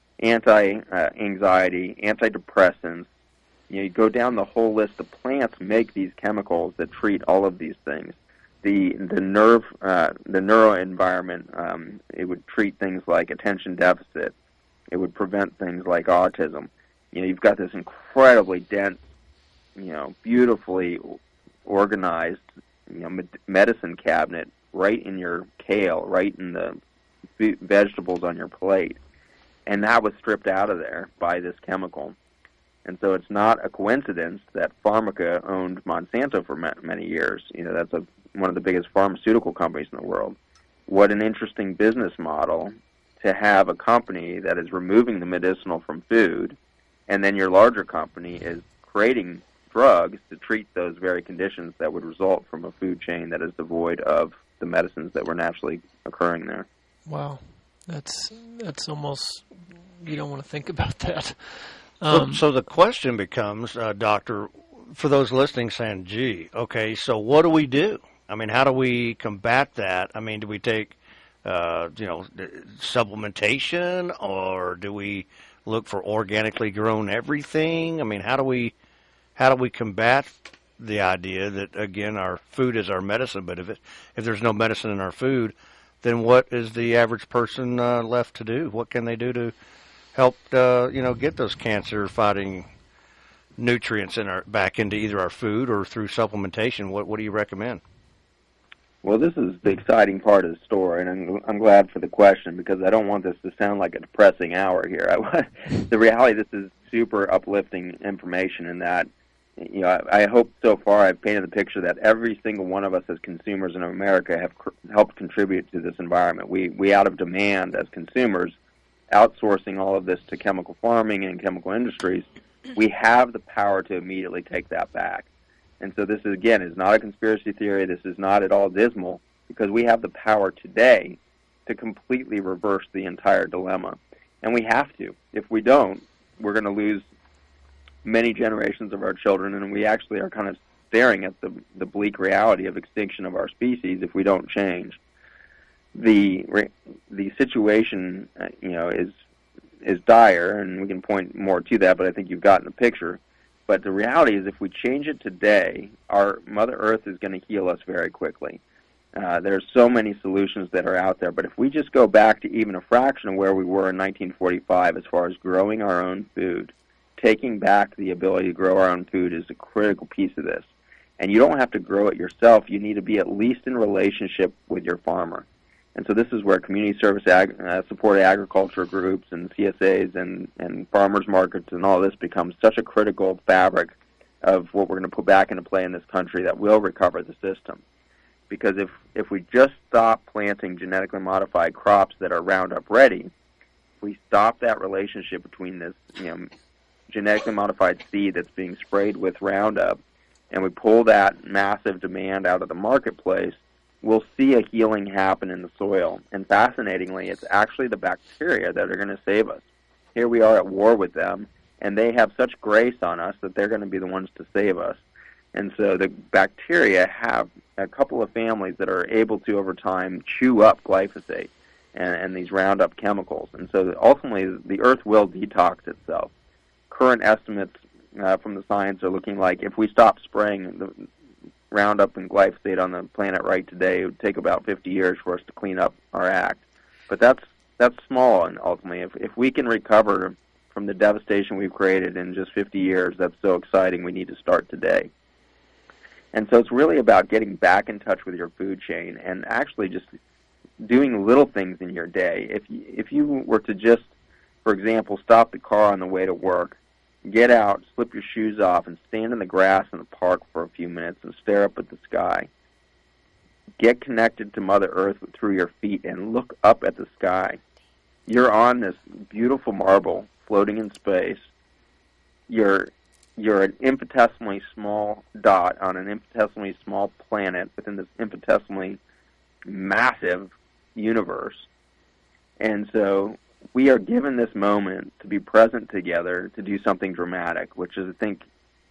anti-anxiety, antidepressants. You know, you go down the whole list. The plants make these chemicals that treat all of these things. The the nerve, uh, the neuro environment, um, it would treat things like attention deficit. It would prevent things like autism. You know, you've got this incredibly dense, you know, beautifully organized, you know, med- medicine cabinet right in your kale, right in the v- vegetables on your plate. And that was stripped out of there by this chemical. And so it's not a coincidence that Pharmaca owned Monsanto for many years. You know, that's a, one of the biggest pharmaceutical companies in the world. What an interesting business model to have a company that is removing the medicinal from food, and then your larger company is creating drugs to treat those very conditions that would result from a food chain that is devoid of the medicines that were naturally occurring there. Wow. That's that's almost, you don't want to think about that. Um, so, so the question becomes, uh, Doctor, for those listening saying, gee, okay, so what do we do? I mean, how do we combat that? I mean, do we take, uh, you know, supplementation, or do we look for organically grown everything? I mean, how do we how do we combat the idea that, again, our food is our medicine, but if it, if there's no medicine in our food, then what is the average person uh, left to do? What can they do to help, uh, you know, get those cancer-fighting nutrients in our back into either our food or through supplementation? What what do you recommend? Well, this is the exciting part of the story, and I'm, I'm glad for the question because I don't want this to sound like a depressing hour here. I, the reality, this is super uplifting information in that, you know, I, I hope so far I've painted the picture that every single one of us as consumers in America have cr- helped contribute to this environment. We, we out of demand as consumers, outsourcing all of this to chemical farming and chemical industries, we have the power to immediately take that back. And so this, is, again, is not a conspiracy theory. This is not at all dismal because we have the power today to completely reverse the entire dilemma. And we have to. If we don't, we're going to lose many generations of our children, and we actually are kind of staring at the, the bleak reality of extinction of our species if we don't change. The the situation, uh, you know, is is dire, and we can point more to that, but I think you've gotten the picture. But the reality is if we change it today, our Mother Earth is going to heal us very quickly. Uh, there's so many solutions that are out there, but if we just go back to even a fraction of where we were in nineteen forty-five as far as growing our own food, taking back the ability to grow our own food is a critical piece of this. And you don't have to grow it yourself. You need to be at least in relationship with your farmer. And so this is where community service ag- uh, supported agriculture groups and C S As and, and farmers markets and all this becomes such a critical fabric of what we're going to put back into play in this country that will recover the system. Because if, if we just stop planting genetically modified crops that are Roundup ready, if we stop that relationship between this, you know, genetically modified seed that's being sprayed with Roundup, and we pull that massive demand out of the marketplace, we'll see a healing happen in the soil. And fascinatingly, it's actually the bacteria that are going to save us. here we are at war with them, and they have such grace on us that they're going to be the ones to save us. And so the bacteria have a couple of families that are able to, over time, chew up glyphosate and, and these Roundup chemicals. And so ultimately, the earth will detox itself. Current estimates uh, from the science are looking like if we stop spraying the Roundup and glyphosate on the planet right today, it would take about fifty years for us to clean up our act. But that's that's small, and ultimately, if, if we can recover from the devastation we've created in just fifty years, that's so exciting. We need to start today. And so it's really about getting back in touch with your food chain and actually just doing little things in your day. If you, if you were to just, for example, stop the car on the way to work, get out, slip your shoes off, and stand in the grass in the park for a few minutes and stare up at the sky. Get connected to Mother Earth through your feet and look up at the sky. You're on this beautiful marble floating in space. You're you're an infinitesimally small dot on an infinitesimally small planet within this infinitesimally massive universe. And so we are given this moment to be present together to do something dramatic, which is, I think,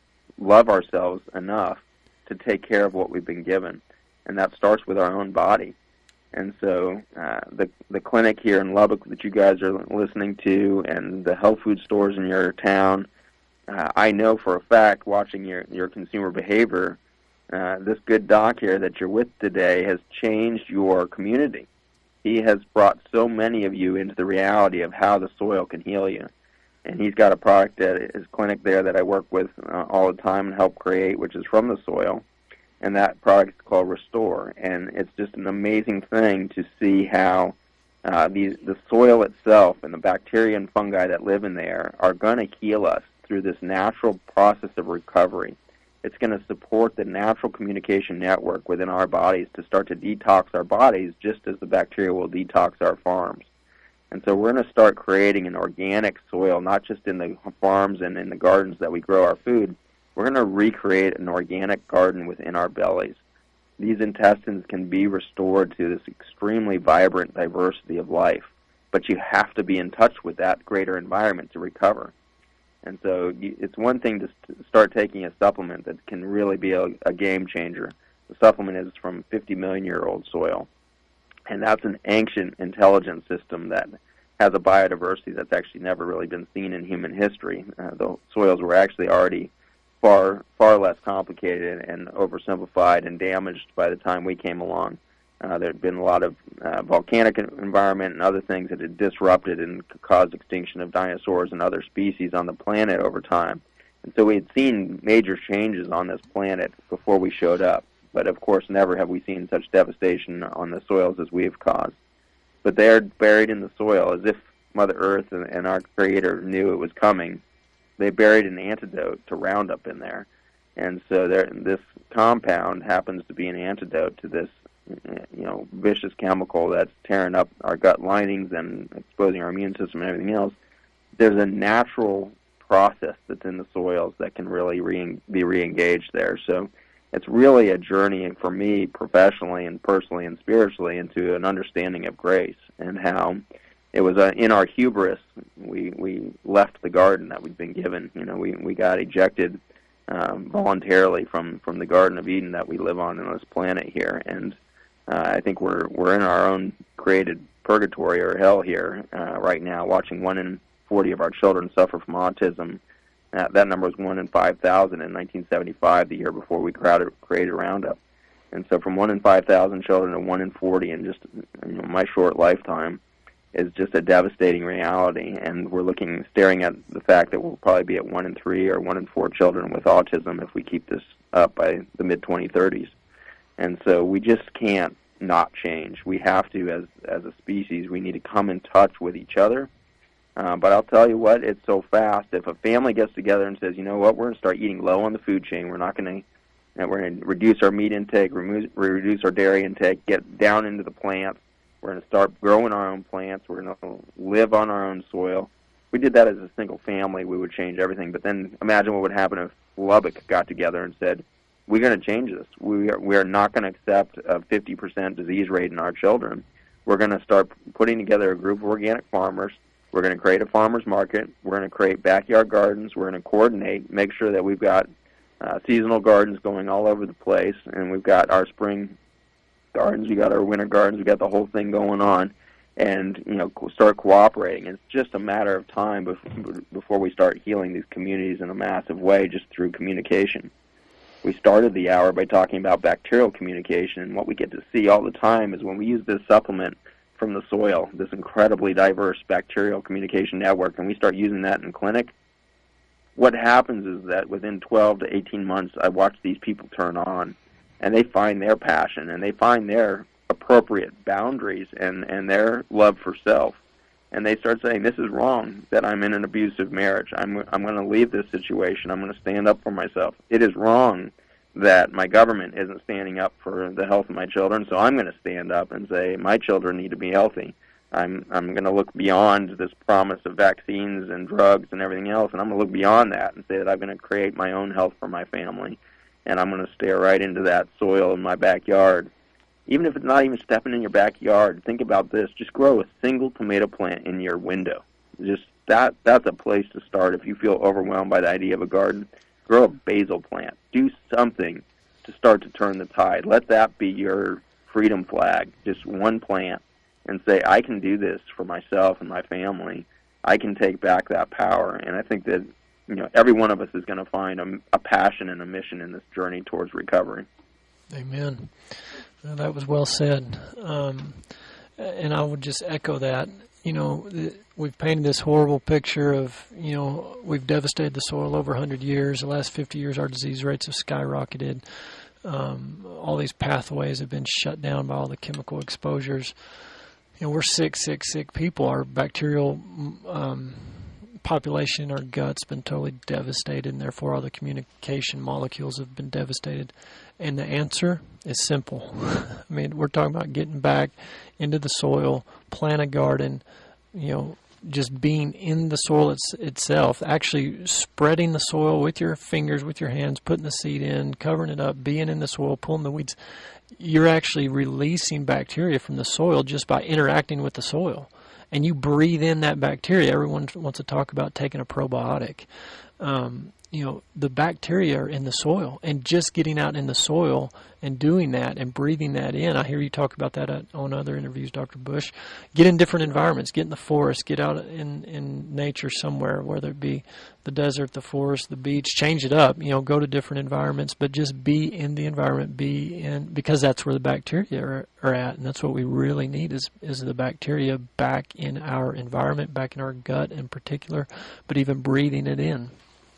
love ourselves enough to take care of what we've been given. And that starts with our own body. And so uh, the the clinic here in Lubbock that you guys are listening to and the health food stores in your town, uh, I know for a fact, watching your, your consumer behavior, uh, this good doc here that you're with today has changed your community. He has brought so many of you into the reality of how the soil can heal you. And he's got a product at his clinic there that I work with uh, all the time and help create, which is from the soil. And that product is called Restore. And it's just an amazing thing to see how uh, the, the soil itself and the bacteria and fungi that live in there are going to heal us through this natural process of recovery. It's going to support the natural communication network within our bodies to start to detox our bodies just as the bacteria will detox our farms. And so we're going to start creating an organic soil, not just in the farms and in the gardens that we grow our food. We're going to recreate an organic garden within our bellies. These intestines can be restored to this extremely vibrant diversity of life, but you have to be in touch with that greater environment to recover. And so it's one thing to start taking a supplement that can really be a, a game changer. The supplement is from fifty million year old soil. And that's an ancient intelligence system that has a biodiversity that's actually never really been seen in human history. Uh, the soils were actually already far, far less complicated and oversimplified and damaged by the time we came along. Uh, there had been a lot of uh, volcanic environment and other things that had disrupted and caused extinction of dinosaurs and other species on the planet over time. And so we had seen major changes on this planet before we showed up. But, of course, never have we seen such devastation on the soils as we have caused. But they are buried in the soil as if Mother Earth and, and our Creator knew it was coming. They buried an antidote to Roundup in there. And so there, this compound happens to be an antidote to this you know, vicious chemical that's tearing up our gut linings and exposing our immune system and everything else. There's a natural process that's in the soils that can really re- be re-engaged there. So it's really a journey for me professionally and personally and spiritually into an understanding of grace and how it was uh, in our hubris we we left the garden that we'd been given. You know, we, we got ejected um, voluntarily from, from the Garden of Eden that we live on in this planet here. And Uh, I think we're we're in our own created purgatory or hell here uh, right now, watching one in forty of our children suffer from autism. Uh, that number was one in five thousand in nineteen seventy-five, the year before we crowded, created Roundup. And so from one in five thousand children to one in forty in just you know, my short lifetime is just a devastating reality. And we're looking, staring at the fact that we'll probably be at one in three or one in four children with autism if we keep this up by the mid twenty thirties. And so we just can't not change. We have to, as as a species, we need to come in touch with each other. Uh, but I'll tell you what, it's so fast. If a family gets together and says, you know what, we're going to start eating low on the food chain. We're not going to, you know, we're going to reduce our meat intake, remove, reduce our dairy intake, get down into the plants. We're going to start growing our own plants. We're going to live on our own soil. If we did that as a single family, we would change everything. But then imagine what would happen if Lubbock got together and said, we're going to change this. We are, we are not going to accept a fifty percent disease rate in our children. We're going to start putting together a group of organic farmers We're going to create a farmer's market. We're going to create backyard gardens. We're going to coordinate, make sure that we've got uh, seasonal gardens going all over the place, and we've got our spring gardens, we got our winter gardens, we got the whole thing going on, and you know, start cooperating. It's just a matter of time before, before we start healing these communities in a massive way just through communication. We started the hour by talking about bacterial communication, and what we get to see all the time is when we use this supplement from the soil, this incredibly diverse bacterial communication network, and we start using that in clinic, what happens is that within twelve to eighteen months, I watch these people turn on, and they find their passion, and they find their appropriate boundaries and, and their love for self. And they start saying, this is wrong, that I'm in an abusive marriage. I'm, I'm going to leave this situation. I'm going to stand up for myself. It is wrong that my government isn't standing up for the health of my children, so I'm going to stand up and say my children need to be healthy. I'm I'm going to look beyond this promise of vaccines and drugs and everything else, and I'm going to look beyond that and say that I'm going to create my own health for my family, and I'm going to stare right into that soil in my backyard. Even if it's not even stepping in your backyard, think about this. Just grow a single tomato plant in your window. Just that that's a place to start if you feel overwhelmed by the idea of a garden. Grow a basil plant. Do something to start to turn the tide. Let that be your freedom flag, just one plant, and say, I can do this for myself and my family. I can take back that power. And I think that, you know, every one of us is going to find a, a passion and a mission in this journey towards recovery. Amen. Well, that was well said. Um, and I would just echo that. You know, we've painted this horrible picture of, you know, we've devastated the soil over one hundred years. The last fifty years, our disease rates have skyrocketed. Um, all these pathways have been shut down by all the chemical exposures. You know, we're sick, sick, sick people. Our bacterial um, population in our guts has been totally devastated, and therefore all the communication molecules have been devastated. And the answer is simple. I mean, we're talking about getting back into the soil, plant a garden, you know, just being in the soil it's, itself, actually spreading the soil with your fingers, with your hands, putting the seed in, covering it up, being in the soil, pulling the weeds. You're actually releasing bacteria from the soil just by interacting with the soil. And you breathe in that bacteria. Everyone wants to talk about taking a probiotic. Um, you know, the bacteria are in the soil, and just getting out in the soil and doing that and breathing that in. I hear you talk about that at, on other interviews, Doctor Bush. Get in different environments. Get in the forest. Get out in, in nature somewhere, whether it be the desert, the forest, the beach. Change it up. You know, go to different environments, but just be in the environment. Be in, because that's where the bacteria are, are at, and that's what we really need is is the bacteria back in our environment, back in our gut in particular, but even breathing it in.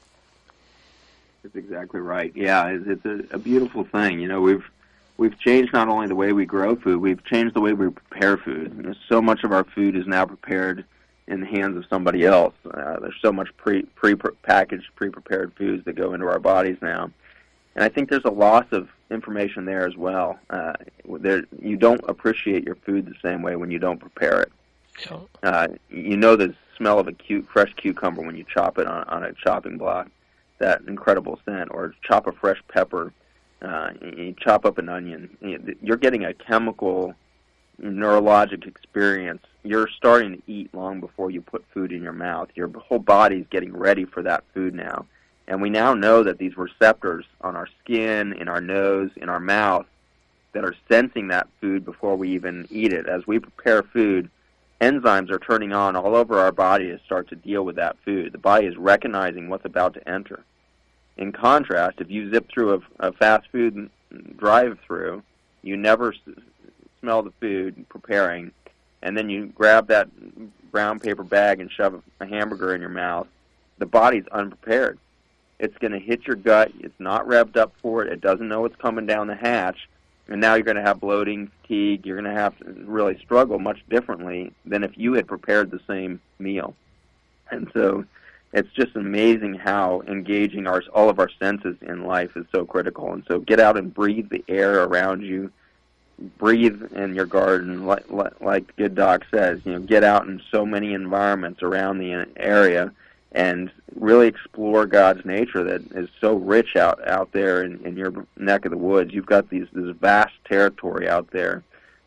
That's exactly right. Yeah, it's, it's a, a beautiful thing. You know, we've we've changed not only the way we grow food, we've changed the way we prepare food. You know, so much of our food is now prepared in the hands of somebody else. Uh, there's so much pre pre packaged, pre prepared foods that go into our bodies now, and I think there's a loss of information there as well. Uh, there, you don't appreciate your food the same way when you don't prepare it. Yeah. Uh, you know the smell of a cu- fresh cucumber when you chop it on, on a chopping block. That incredible scent, or chop a fresh pepper, uh, you chop up an onion. You're getting a chemical, neurologic experience. You're starting to eat long before you put food in your mouth. Your whole body's getting ready for that food now. And we now know that these receptors on our skin, in our nose, in our mouth, that are sensing that food before we even eat it. As we prepare food, enzymes are turning on all over our body to start to deal with that food. The body is recognizing what's about to enter. In contrast, if you zip through a, a fast food drive-through, you never s- smell the food preparing, and then you grab that brown paper bag and shove a hamburger in your mouth, the body's unprepared. It's going to hit your gut. It's not revved up for it. It doesn't know what's coming down the hatch. And now you're going to have bloating, fatigue. You're going to have to really struggle much differently than if you had prepared the same meal. And so it's just amazing how engaging our, all of our senses in life is so critical. And so get out and breathe the air around you. Breathe in your garden, like, like Good Doc says. You know, get out in so many environments around the area and really explore God's nature that is so rich out, out there in, in your neck of the woods. You've got these this vast territory out there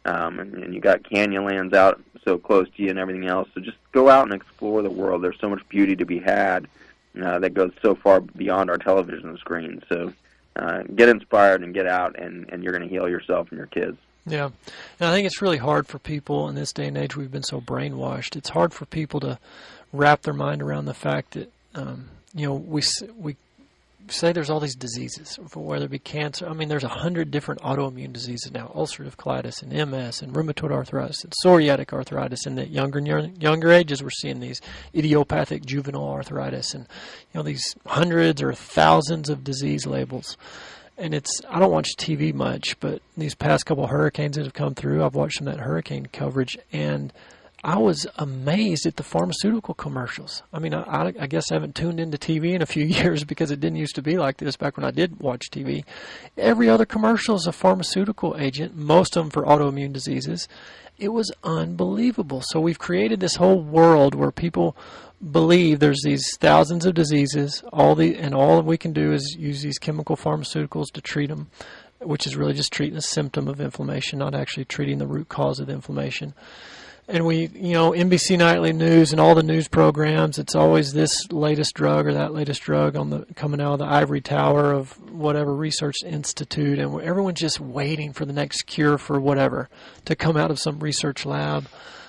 um, and, and you got canyonlands out so close to you and everything else. So just go out and explore the world. There's so much beauty to be had uh, that goes so far beyond our television screen. So uh, get inspired and get out, and, and you're going to heal yourself and your kids. Yeah, and I think it's really hard for people in this day and age. We've been so brainwashed. It's hard for people to wrap their mind around the fact that, um, you know, we we say there's all these diseases, whether it be cancer. I mean, there's a hundred different autoimmune diseases now: ulcerative colitis and M S and rheumatoid arthritis and psoriatic arthritis. And at younger and younger ages, we're seeing these idiopathic juvenile arthritis, and you know, these hundreds or thousands of disease labels. And it's, I don't watch T V much, but these past couple of hurricanes that have come through, I've watched some of that hurricane coverage, and I was amazed at the pharmaceutical commercials. I mean, I, I guess I haven't tuned into T V in a few years because it didn't used to be like this back when I did watch T V. Every other commercial is a pharmaceutical agent, most of them for autoimmune diseases. It was unbelievable. So we've created this whole world where people believe there's these thousands of diseases, all the and all we can do is use these chemical pharmaceuticals to treat them, which is really just treating a symptom of inflammation, not actually treating the root cause of the inflammation. And we, you know, N B C Nightly News and all the news programs, it's always this latest drug or that latest drug on the coming out of the ivory tower of whatever research institute, and everyone's just waiting for the next cure for whatever to come out of some research lab.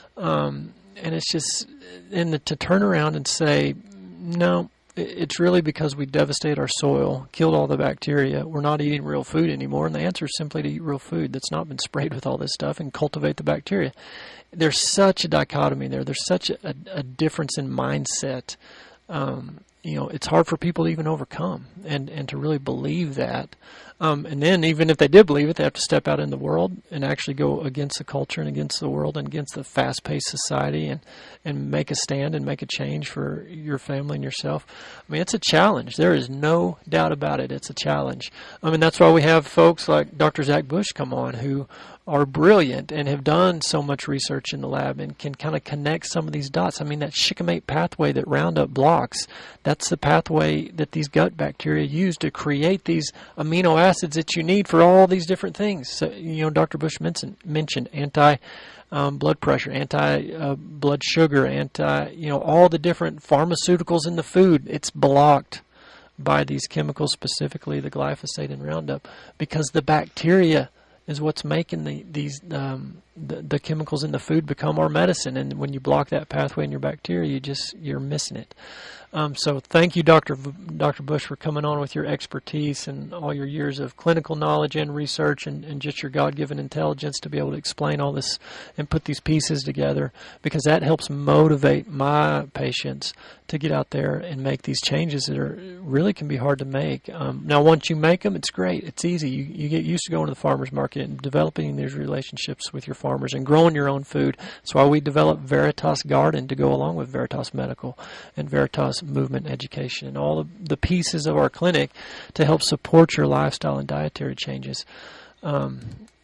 Um, and it's just, and the, to turn around and say, no, it's really because we devastated our soil, killed all the bacteria. We're not eating real food anymore. And the answer is simply to eat real food that's not been sprayed with all this stuff and cultivate the bacteria. There's such a dichotomy there. There's such a, a difference in mindset. Um, you know, it's hard for people to even overcome and, and to really believe that. Um, and then even if they did believe it, they have to step out in the world and actually go against the culture and against the world and against the fast-paced society and, and make a stand and make a change for your family and yourself. I mean, it's a challenge. There is no doubt about it. It's a challenge. I mean, that's why we have folks like Doctor Zach Bush come on who are brilliant and have done so much research in the lab and can kind of connect some of these dots. I mean, that shikimate pathway that Roundup blocks, that's the pathway that these gut bacteria use to create these amino acids that you need for all these different things. So, you know, Doctor Bush mentioned, mentioned anti um, blood pressure, anti uh, blood sugar, anti, you know, all the different pharmaceuticals in the food. It's blocked by these chemicals, specifically the glyphosate and Roundup, because the bacteria is what's making the these um, the, the chemicals in the food become our medicine. And when you block that pathway in your bacteria, you just you're missing it. Um, so thank you, Doctor V- Doctor Bush, for coming on with your expertise and all your years of clinical knowledge and research and, and just your God-given intelligence to be able to explain all this and put these pieces together, because that helps motivate my patients to get out there and make these changes that are really can be hard to make. Um, now, once you make them, it's great. It's easy. You, you get used to going to the farmer's market and developing these relationships with your farmers and growing your own food. That's why we developed Veritas Garden to go along with Veritas Medical and Veritas Movement Education and all of the pieces of our clinic to help support your lifestyle and dietary changes. Um,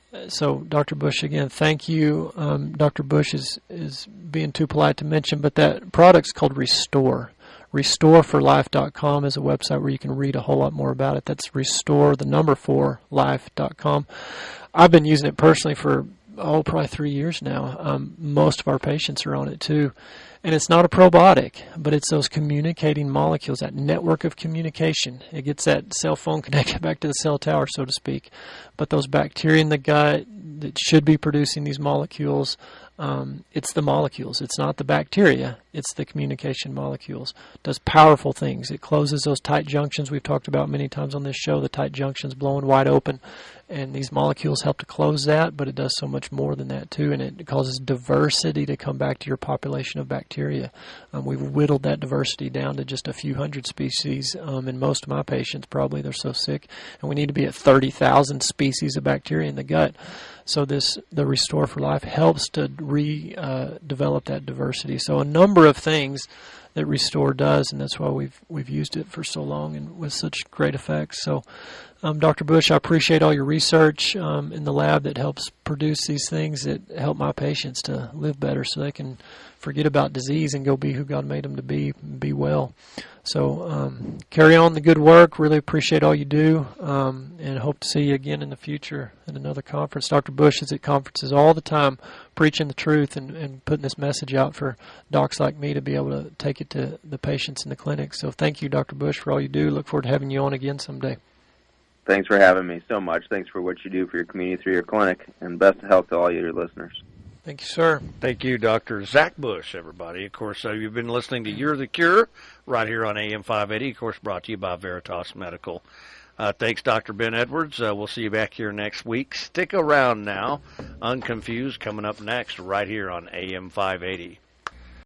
So, Doctor Bush, again, thank you. Um, Doctor Bush is, is being too polite to mention, but that product's called Restore. restore for life dot com is a website where you can read a whole lot more about it. That's restore, the number four, life dot com. I've been using it personally for, oh, probably three years now. Um, most of our patients are on it, too. And it's not a probiotic, but it's those communicating molecules, that network of communication. It gets that cell phone connected back to the cell tower, so to speak. But those bacteria in the gut that should be producing these molecules, um, it's the molecules. It's not the bacteria. It's the communication molecules. It does powerful things. It closes those tight junctions we've talked about many times on this show, the tight junctions blowing wide open. And these molecules help to close that, but it does so much more than that, too. And it causes diversity to come back to your population of bacteria. Um, we've whittled that diversity down to just a few hundred species. Um, in most of my patients, probably, they're so sick. And we need to be at thirty thousand species of bacteria in the gut. So this, the Restore for Life helps to re-develop uh, that diversity. So a number of things that Restore does, and that's why we've we've used it for so long and with such great effects. So Um, Doctor Bush, I appreciate all your research um, in the lab that helps produce these things that help my patients to live better so they can forget about disease and go be who God made them to be, be well. So um, carry on the good work. Really appreciate all you do, um, and hope to see you again in the future at another conference. Doctor Bush is at conferences all the time preaching the truth and, and putting this message out for docs like me to be able to take it to the patients in the clinic. So thank you, Doctor Bush, for all you do. Look forward to having you on again someday. Thanks for having me so much. Thanks for what you do for your community through your clinic, and best of health to all your listeners. Thank you, sir. Thank you, Doctor Zach Bush, everybody. Of course, uh, you've been listening to You're the Cure right here on A M five eighty, of course, brought to you by Veritas Medical. Uh, thanks, Doctor Ben Edwards. Uh, we'll see you back here next week. Stick around now. Unconfused coming up next right here on A M five eighty.